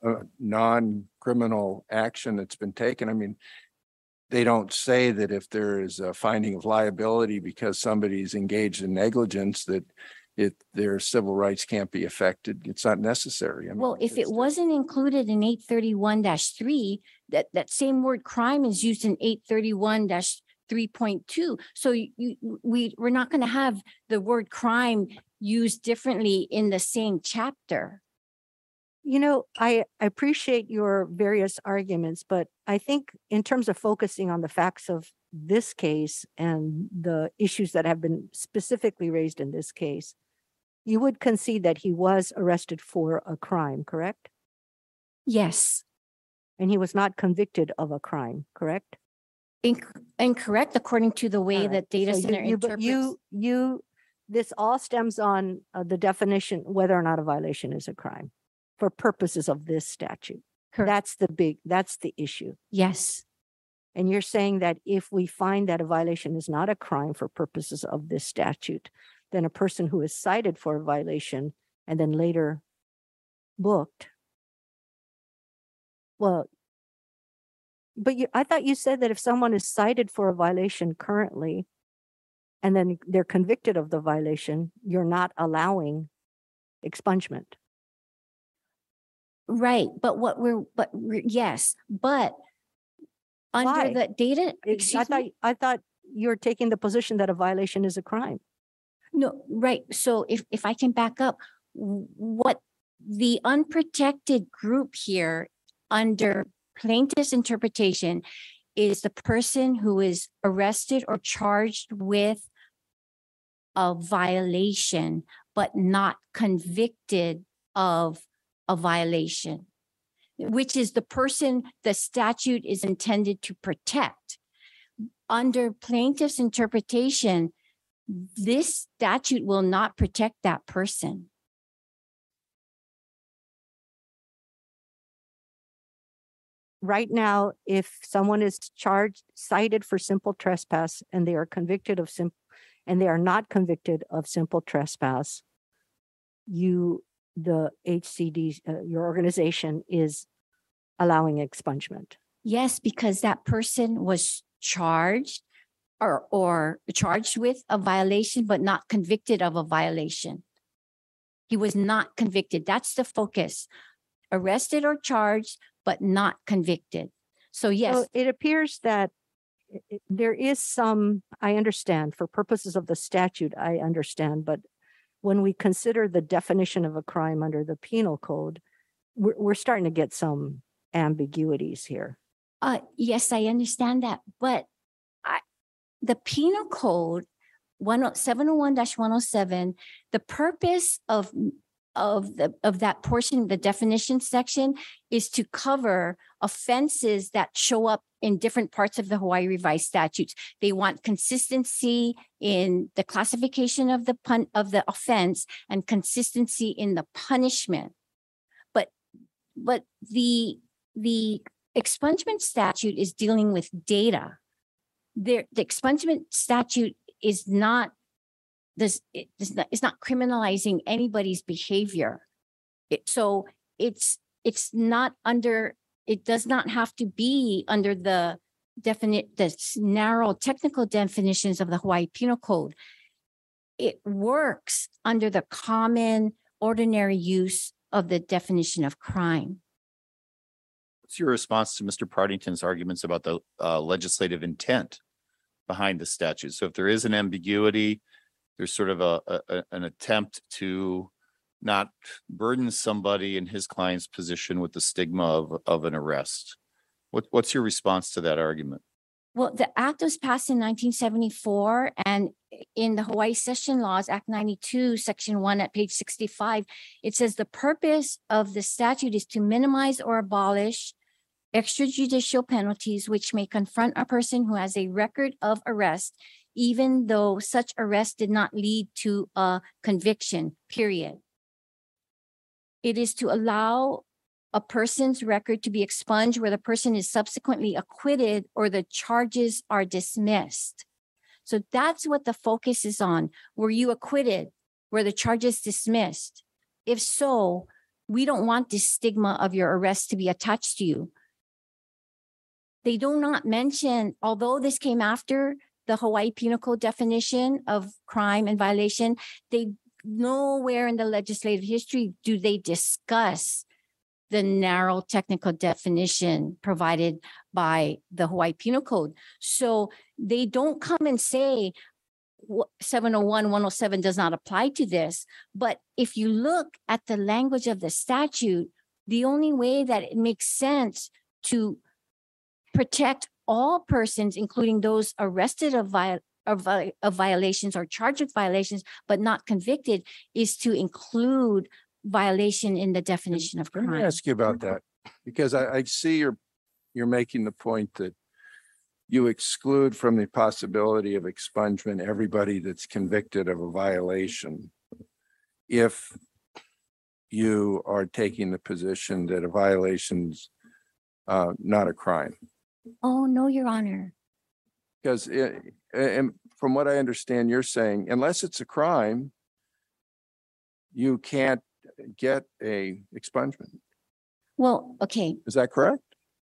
a non-criminal action that's been taken. I mean, they don't say that if there is a finding of liability because somebody's engaged in negligence, that it, their civil rights can't be affected. It's not necessary. I mean, Well, if it's it just- wasn't included in eight thirty-one three, that, that same word crime is used in eight thirty-one three point two. So you, you- we, we're not going to have the word crime used differently in the same chapter. You know, I I appreciate your various arguments, but I think in terms of focusing on the facts of this case and the issues that have been specifically raised in this case, you would concede that he was arrested for a crime, correct? Yes, And he was not convicted of a crime, correct? Inc- incorrect according to the way All right. that data So you- center you- but interprets. You, you, this all stems on uh, the definition, whether or not a violation is a crime for purposes of this statute. Correct. That's the big, that's the issue. Yes, And you're saying that if we find that a violation is not a crime for purposes of this statute, then a person who is cited for a violation and then later booked. Well, but you, I thought you said that if someone is cited for a violation currently and then they're convicted of the violation, you're not allowing expungement. right. But what we're, but we're, yes, but under Why? the data, It- I excuse thought, me? I thought you're taking the position that a violation is a crime. No, right. So if, if I can back up, w- what the unprotected group here under plaintiff's interpretation is the person who is arrested or charged with a violation, but not convicted of a violation, which is the person the statute is intended to protect. Under plaintiff's interpretation, this statute will not protect that person. Right now, if someone is charged, cited for simple trespass and they are convicted of sim, and they are not convicted of simple trespass, you, the H C D, uh, your organization is allowing expungement. Yes, because that person was charged or, or charged with a violation, but not convicted of a violation. He was not convicted. That's the focus. Arrested or charged, but not convicted. So yes, So it appears that i- i- there is some, I understand, for purposes of the statute, I understand, but when we consider the definition of a crime under the penal code, we're, we're starting to get some ambiguities here. uh, yes, I understand that, but I, the penal code one seven oh one dash one oh seven, the purpose of of the of that portion, the definition section, is to cover offenses that show up in different parts of the Hawaii Revised Statutes. They want consistency in the classification of the pun of the offense and consistency in the punishment. But but the the expungement statute is dealing with data. There, the expungement statute is not this it is not, it's not criminalizing anybody's behavior. It, so it's it's not under it does not have to be under the definite the narrow technical definitions of the Hawaii Penal Code. It works under the common ordinary use of the definition of crime. What's your response to Mister Partington's arguments about the uh, legislative intent behind the statute? So if there is an ambiguity, there's sort of a, a an attempt to not burden somebody in his client's position with the stigma of, of an arrest. What, what's your response to that argument? Well, the act was passed in nineteen seventy-four, and in the Hawaii Session Laws, Act ninety-two, Section one at page sixty-five, it says the purpose of the statute is to minimize or abolish extrajudicial penalties which may confront a person who has a record of arrest, even though such arrest did not lead to a conviction, period. It is to allow a person's record to be expunged where the person is subsequently acquitted or the charges are dismissed. So that's what the focus is on. Were you acquitted? Were the charges dismissed? If so, we don't want this stigma of your arrest to be attached to you. They do not mention, although this came after the Hawaii Penal Code definition of crime and violation, they nowhere in the legislative history do they discuss the narrow technical definition provided by the Hawaii Penal Code. So they don't come and say seven oh one, one oh seven does not apply to this. But if you look at the language of the statute, the only way that it makes sense to protect all persons, including those arrested of, viol of, vi of violations or charged with violations, but not convicted, is to include violation in the definition of Let me crime. ask you about that, because I, I see you're, you're making the point that you exclude from the possibility of expungement everybody that's convicted of a violation if you are taking the position that a violation's uh, not a crime. Oh, no, Your Honor. Because it, and from what I understand, you're saying unless it's a crime, you can't get a expungement. Well, okay. Is that correct?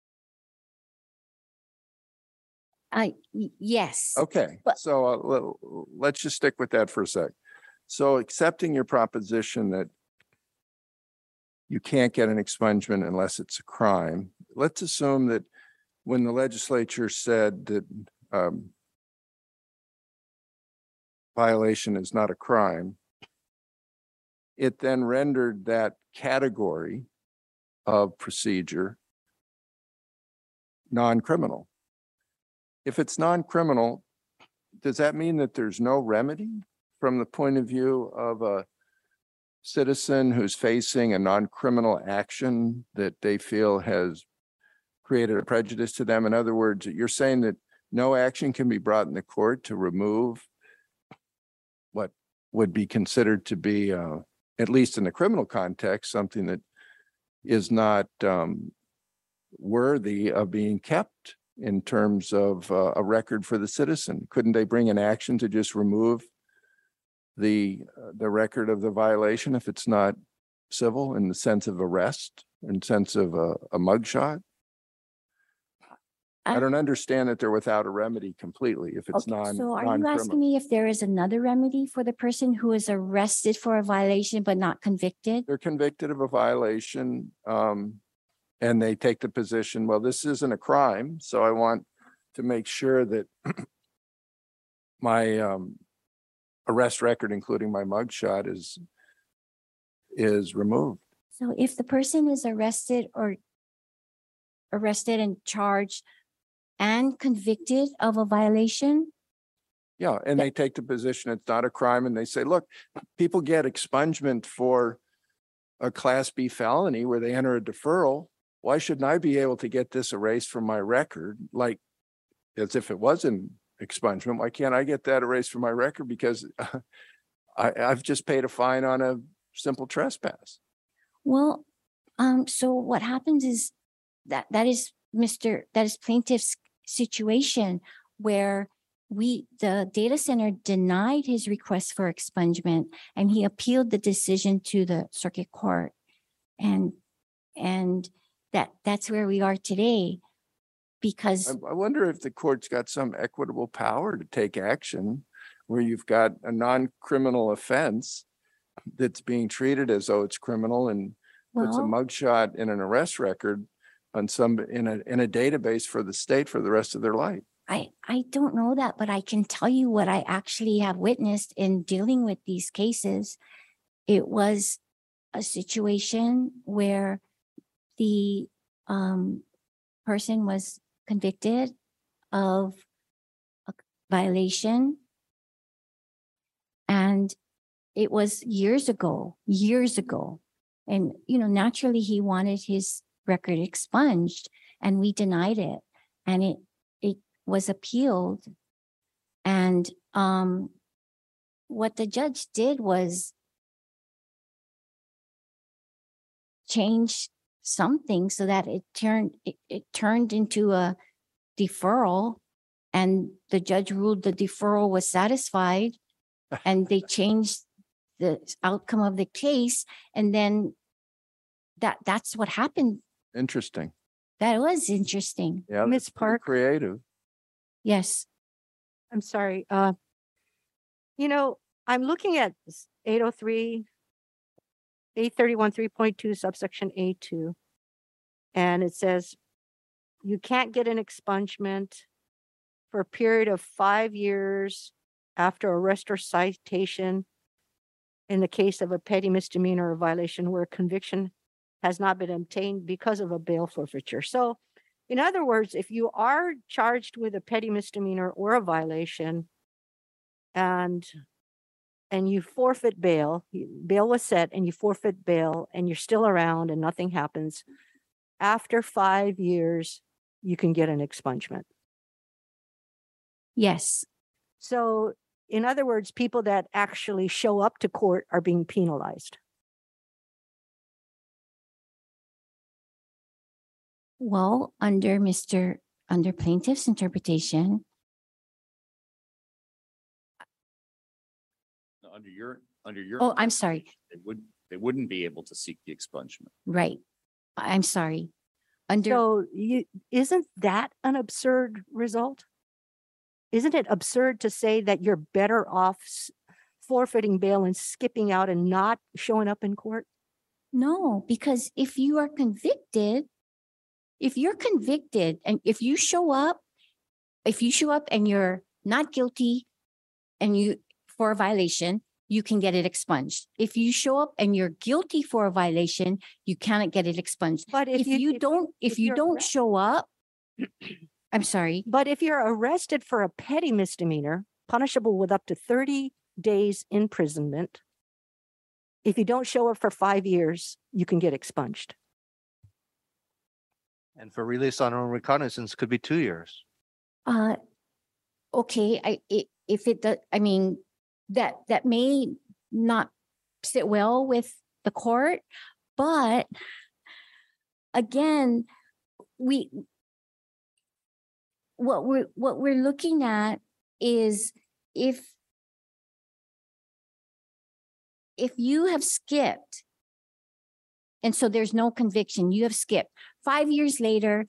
I, y- yes. Okay, But- so uh, le- let's just stick with that for a sec. So accepting your proposition that you can't get an expungement unless it's a crime, let's assume that when the legislature said that um, violation is not a crime, it then rendered that category of procedure non-criminal. If it's non-criminal, does that mean that there's no remedy from the point of view of a citizen who's facing a non-criminal action that they feel has created a prejudice to them? In other words, you're saying that no action can be brought in the court to remove what would be considered to be, uh, at least in the criminal context, something that is not um, worthy of being kept in terms of uh, a record for the citizen. Couldn't they bring an action to just remove the uh, the record of the violation if it's not civil in the sense of arrest, in sense of a, a mugshot? I I- don't understand that they're without a remedy completely if it's Okay, non, so are you asking non-criminal. me if there is another remedy for the person who is arrested for a violation but not convicted? They're convicted of a violation, um, and they take the position, well, this isn't a crime, so I want to make sure that my um, arrest record, including my mugshot, is is removed. So if the person is arrested or arrested and charged and convicted of a violation, Yeah, and they take the position it's not a crime, and they say, look, people get expungement for a Class B felony where they enter a deferral. Why shouldn't I be able to get this erased from my record, like as if it was an expungement? Why can't I get that erased from my record because uh, I, I've just paid a fine on a simple trespass? well, um, so what happens is that that is Mister that is plaintiff's situation where we the data center denied his request for expungement and he appealed the decision to the circuit court, and and that that's where we are today because I, I wonder if the court's got some equitable power to take action where you've got a non-criminal offense that's being treated as though it's criminal and puts a well, mugshot in an arrest record on some, in a, in a database for the state for the rest of their life. I, I don't know that, but I can tell you what I actually have witnessed in dealing with these cases. It was a situation where the um, person was convicted of a violation. And it was years ago, years ago. And, you know, naturally he wanted his record expunged and we denied it. And it, it was appealed. And um, what the judge did was change something so that it turned, it, it turned into a deferral, and the judge ruled the deferral was satisfied, and they changed the outcome of the case. And then that that's what happened. Interesting. That was interesting. Yeah. Miz that's pretty Park? Creative. Yes. I'm sorry. Uh, you know, I'm looking at eight oh three, eight thirty-one, three point two subsection A two. And it says you can't get an expungement for a period of five years after arrest or citation in the case of a petty misdemeanor or violation where conviction has not been obtained because of a bail forfeiture. So in other words, if you are charged with a petty misdemeanor or a violation and and you forfeit bail, you- bail was set and you forfeit bail and you're still around and nothing happens, after five years, you can get an expungement. Yes. So in other words, people that actually show up to court are being penalized. Well, under Mister under plaintiff's interpretation, Under your, under your. oh, I'm sorry. They would, they wouldn't be able to seek the expungement. Right. I'm sorry. Under, So you, isn't that an absurd result? Isn't it absurd to say that you're better off s- forfeiting bail and skipping out and not showing up in court? no, because if you are convicted, if you're convicted and if you show up, if you show up and you're not guilty and you, for a violation, you can get it expunged. If you show up and you're guilty for a violation, you cannot get it expunged. But If you don't, if if you you're don't arrest- show up, I'm sorry. But if you're arrested for a petty misdemeanor, punishable with up to thirty days imprisonment, if you don't show up for five years, you can get expunged. And for release on own recognizance could be two years. Uh, okay, I, i if it, does, I mean, that, that may not sit well with the court, but again, we, what we're, what we're looking at is if, if you have skipped, and so there's no conviction, you have skipped, five years later,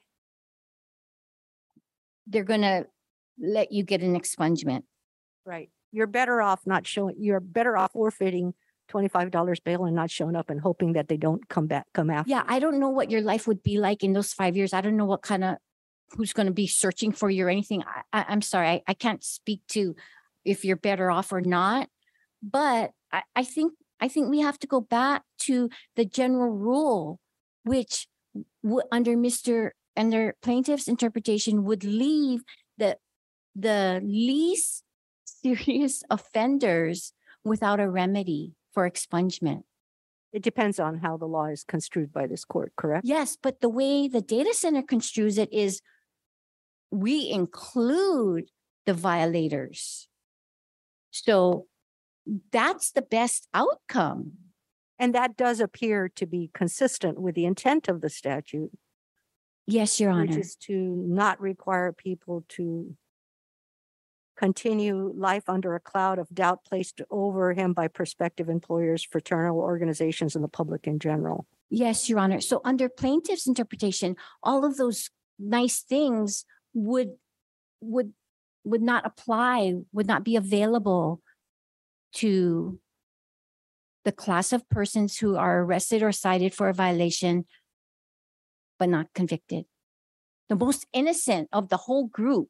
they're gonna let you get an expungement. Right. You're better off not showing, you're better off forfeiting twenty-five dollars bail and not showing up and hoping that they don't come back, come after. Yeah, you. I don't know what your life would be like in those five years. I don't know what kind of, who's gonna be searching for you or anything. I, I, I'm sorry, I, I can't speak to if you're better off or not. But I, I think, I think we have to go back to the general rule, which w- under Mister under plaintiff's interpretation would leave the, the least serious offenders without a remedy for expungement. It depends on how the law is construed by this court, correct? Yes, but the way the data center construes it is we include the violators. So that's the best outcome. And that does appear to be consistent with the intent of the statute, Yes, Your which Honor. is to not require people to continue life under a cloud of doubt placed over him by prospective employers, fraternal organizations, and the public in general. Yes, Your Honor. So under plaintiff's interpretation, all of those nice things would, would, would not apply, would not be available to the class of persons who are arrested or cited for a violation, but not convicted. The most innocent of the whole group.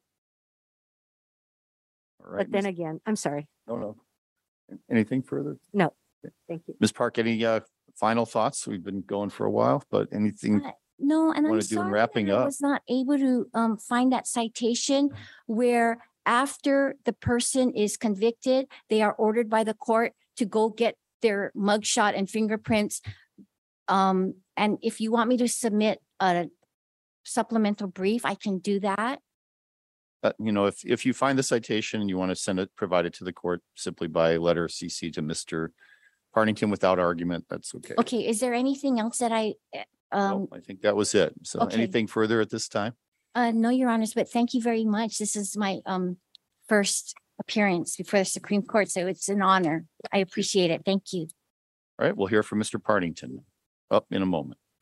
All right. But then Miz- again, I'm sorry. No, no. Anything further? No, thank you. Miz Park, any uh final thoughts? We've been going for a while, but anything? Uh, No, and I'm wanna do in sorry wrapping that I up? was not able to um find that citation where after the person is convicted, they are ordered by the court to go get their mugshot and fingerprints. Um, and if you want me to submit a supplemental brief, I can do that. Uh, you know, if, if you find the citation and you want to send it, provide it to the court simply by letter C C to Mister Partington without argument, that's okay. Okay, is there anything else that I, eh, um, Nope, I think that was it. So okay. anything further at this time? uh, no, Your Honors, but thank you very much. This is my um first appearance before the Supreme Court, so it's an honor. I appreciate it. Thank you. All right, we'll hear from Mister Partington up in a moment.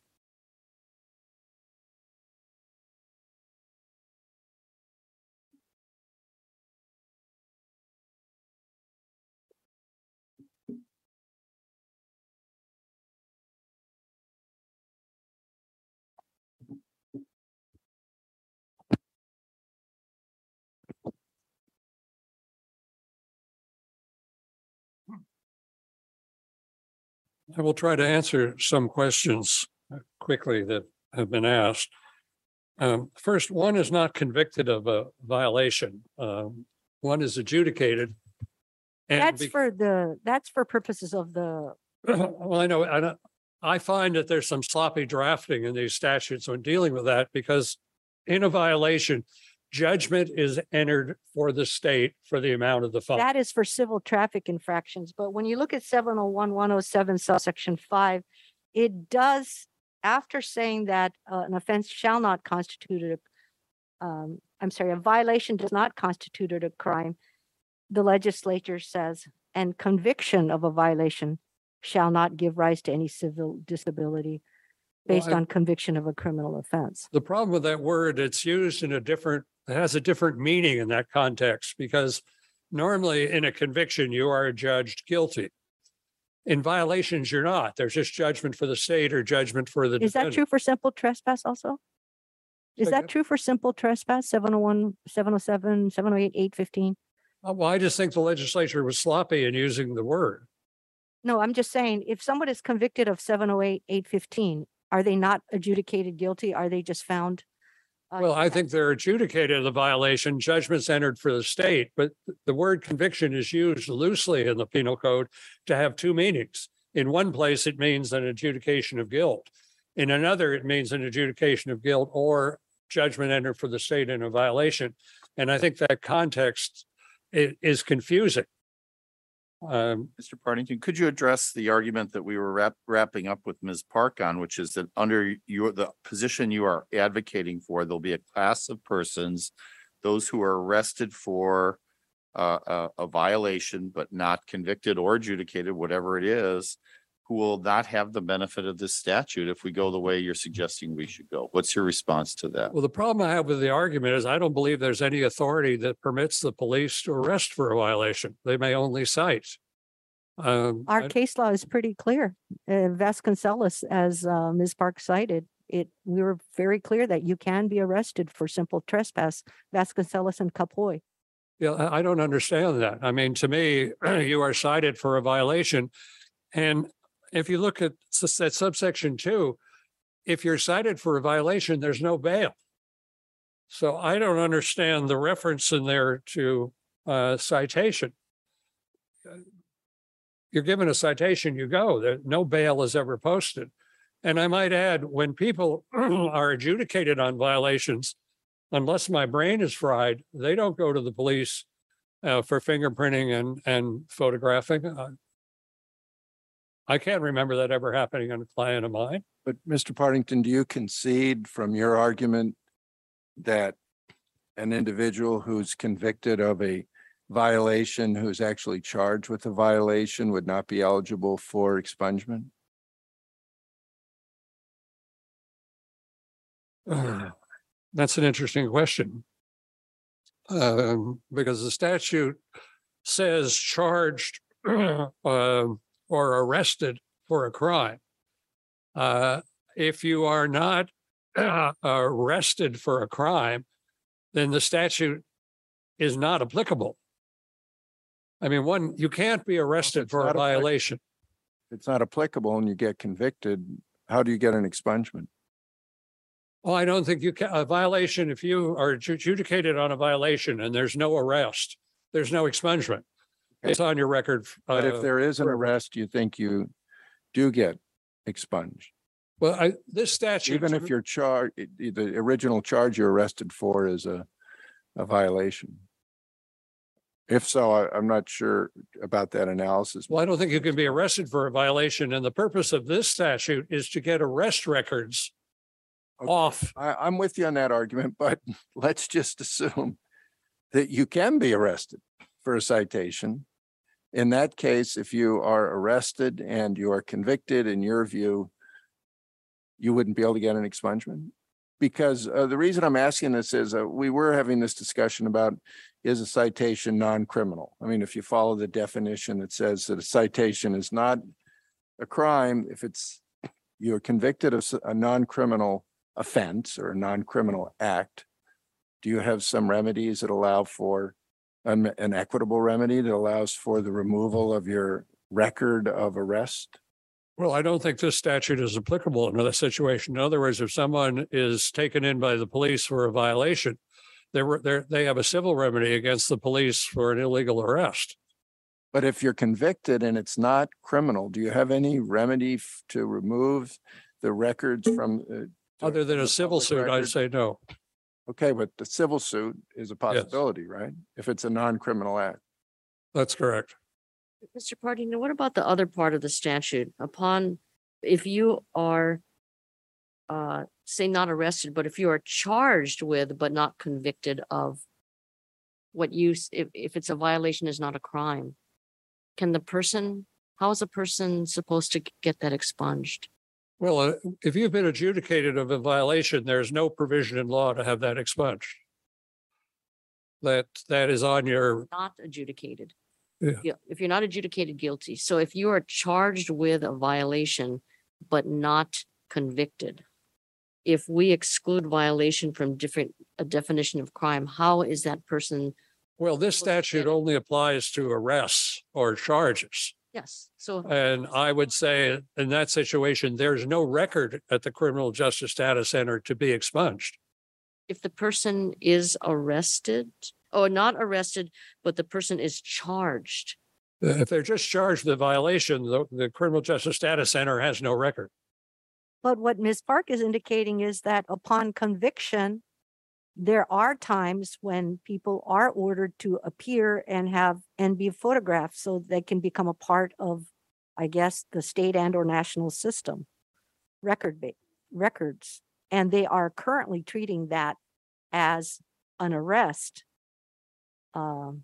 I will try to answer some questions quickly that have been asked. Um, first, one is not convicted of a violation. Um, one is adjudicated. And That's be- for the, that's for purposes of the, well, I know, I know, I find that there's some sloppy drafting in these statutes when dealing with that, because in a violation, judgment is entered for the state for the amount of the fine. that is for civil traffic infractions. But when you look at seven oh one, one oh seven subsection five, it does, after saying that uh, an offense shall not constitute a, um, I'm sorry, a violation does not constitute a crime, the legislature says, and conviction of a violation shall not give rise to any civil disability based Well, I- on conviction of a criminal offense. The problem with that word, it's used in a different, it has a different meaning in that context, because normally in a conviction, you are adjudged guilty. In violations, you're not. There's just judgment for the state or judgment for the Is that defendant. true for simple trespass also? Is Say that again? true for simple trespass, seven oh one, seven oh seven, seven oh eight, eight fifteen? Uh, Well, I just think the legislature was sloppy in using the word. No, I'm just saying, if someone is convicted of seven oh eight, eight fifteen, are they not adjudicated guilty? Are they just found? uh, Well, I think they're adjudicated of the violation, judgments entered for the state, but the word conviction is used loosely in the penal code to have two meanings. In one place, it means an adjudication of guilt. In another, it means an adjudication of guilt or judgment entered for the state in a violation. And I think that context i- is confusing. Um, Mister Partington, could you address the argument that we were wrap, wrapping up with Miz Park on, which is that under your, the position you are advocating for, there'll be a class of persons, those who are arrested for uh, a, a violation, but not convicted or adjudicated, whatever it is, who will not have the benefit of this statute if we go the way you're suggesting we should go. What's your response to that? Well, the problem I have with the argument is I don't believe there's any authority that permits the police to arrest for a violation. They may only cite. Um, Our I- case law is pretty clear. Uh, Vasconcelos, as uh, Miz Park cited, it, we were very clear that you can be arrested for simple trespass, Vasconcelos and Capoy. Yeah, I I don't understand that. I mean, to me, you are cited for a violation. And if you look at s- at subsection two, if you're cited for a violation, there's no bail. So I don't understand the reference in there to uh, citation. You're given a citation, you go. There, no bail is ever posted. And I might add, when people are adjudicated on violations, unless my brain is fried, they don't go to the police uh, for fingerprinting and, and photographing. Uh, I can't remember that ever happening on a client of mine. But Mister Partington, do you concede from your argument that an individual who's convicted of a violation, who's actually charged with a violation, would not be eligible for expungement? Uh, That's an interesting question. Um, because the statute says charged um, or arrested for a crime. Uh, if you are not uh, arrested for a crime, then the statute is not applicable. I mean, one, you can't be arrested it's for a not applicable. violation. If it's not applicable and you get convicted, how do you get an expungement? Well, I don't think you can, a violation, if you are adjudicated on a violation and there's no arrest, there's no expungement. It's on your record. But uh, if there is an forever. arrest, you think you do get expunged? Well, I, this statute. Even if you're charged, the original charge you're arrested for is a, a violation. If so, I, I'm not sure about that analysis. Well, I don't think you can be arrested for a violation. And the purpose of this statute is to get arrest records Okay. off. I, I'm with you on that argument, but let's just assume that you can be arrested for a citation. In that case, if you are arrested and you are convicted, in your view, you wouldn't be able to get an expungement? Because uh, the reason I'm asking this is uh, we were having this discussion about, is a citation non-criminal? I mean, if you follow the definition that says that a citation is not a crime, if it's, you're convicted of s- a non-criminal offense or a non-criminal act, do you have some remedies that allow for an, an equitable remedy that allows for the removal of your record of arrest? Well, I don't think this statute is applicable in that situation. In other words, if someone is taken in by the police for a violation, they were there, they have a civil remedy against the police for an illegal arrest. But if you're convicted and it's not criminal, do you have any remedy f- to remove the records from? uh, to- Other than from a the civil public suit, I'd record? say no. Okay, but the civil suit is a possibility, right? If it's a non-criminal act. That's correct. Mister Partington, what about the other part of the statute? Upon, if you are, uh, say not arrested, but if you are charged with but not convicted of what you, s- if, if it's a violation is not a crime, can the person, how is a person supposed to g- get that expunged? Well, uh, if you've been adjudicated of a violation, there's no provision in law to have that expunged. That, that is on your, Not adjudicated. Yeah. Yeah, if you're not adjudicated guilty. So if you are charged with a violation but not convicted, if we exclude violation from different, a definition of crime, how is that person? well, this Supposed to get statute it. only applies to arrests or charges. Yes, so And I would say in that situation, there's no record at the Criminal Justice Data Center to be expunged. if the person is arrested or not arrested, but the person is charged, If they're just charged with a violation, the, the Criminal Justice Data Center has no record. But what Miz Park is indicating is that upon conviction, there are times when people are ordered to appear and have and be photographed so they can become a part of, I guess, the state and or national system record ba- records. And they are currently treating that as an arrest. Um,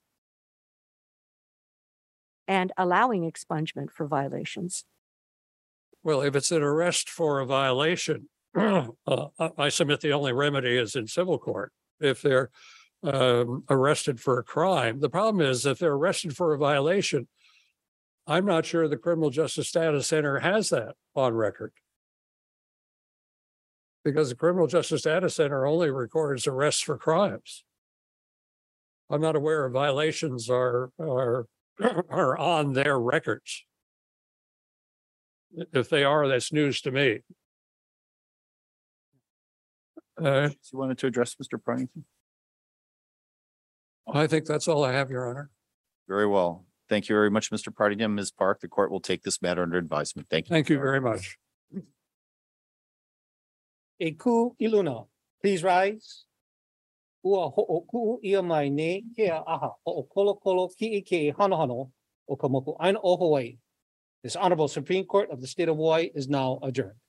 and allowing expungement for violations. Well, if it's an arrest for a violation, uh, I I submit the only remedy is in civil court. If they're um, arrested for a crime, the problem is if they're arrested for a violation, I'm not sure the Criminal Justice Data Center has that on record. Because the Criminal Justice Data Center only records arrests for crimes. I'm not aware of violations are, are, are on their records. If they are, that's news to me. Uh, You wanted to address Mister Partington? I think that's all I have, Your Honor. Very well. Thank you very much, Mister Partington. Miz Park, the court will take this matter under advisement. Thank you. Thank you very much. E ku iluna, please rise. Ua ho'oku'u ia mai ne ke aha ho'okolokolo ki'ike hanohano o ka moku aina o Hawaii. This Honorable Supreme Court of the State of Hawaii is now adjourned.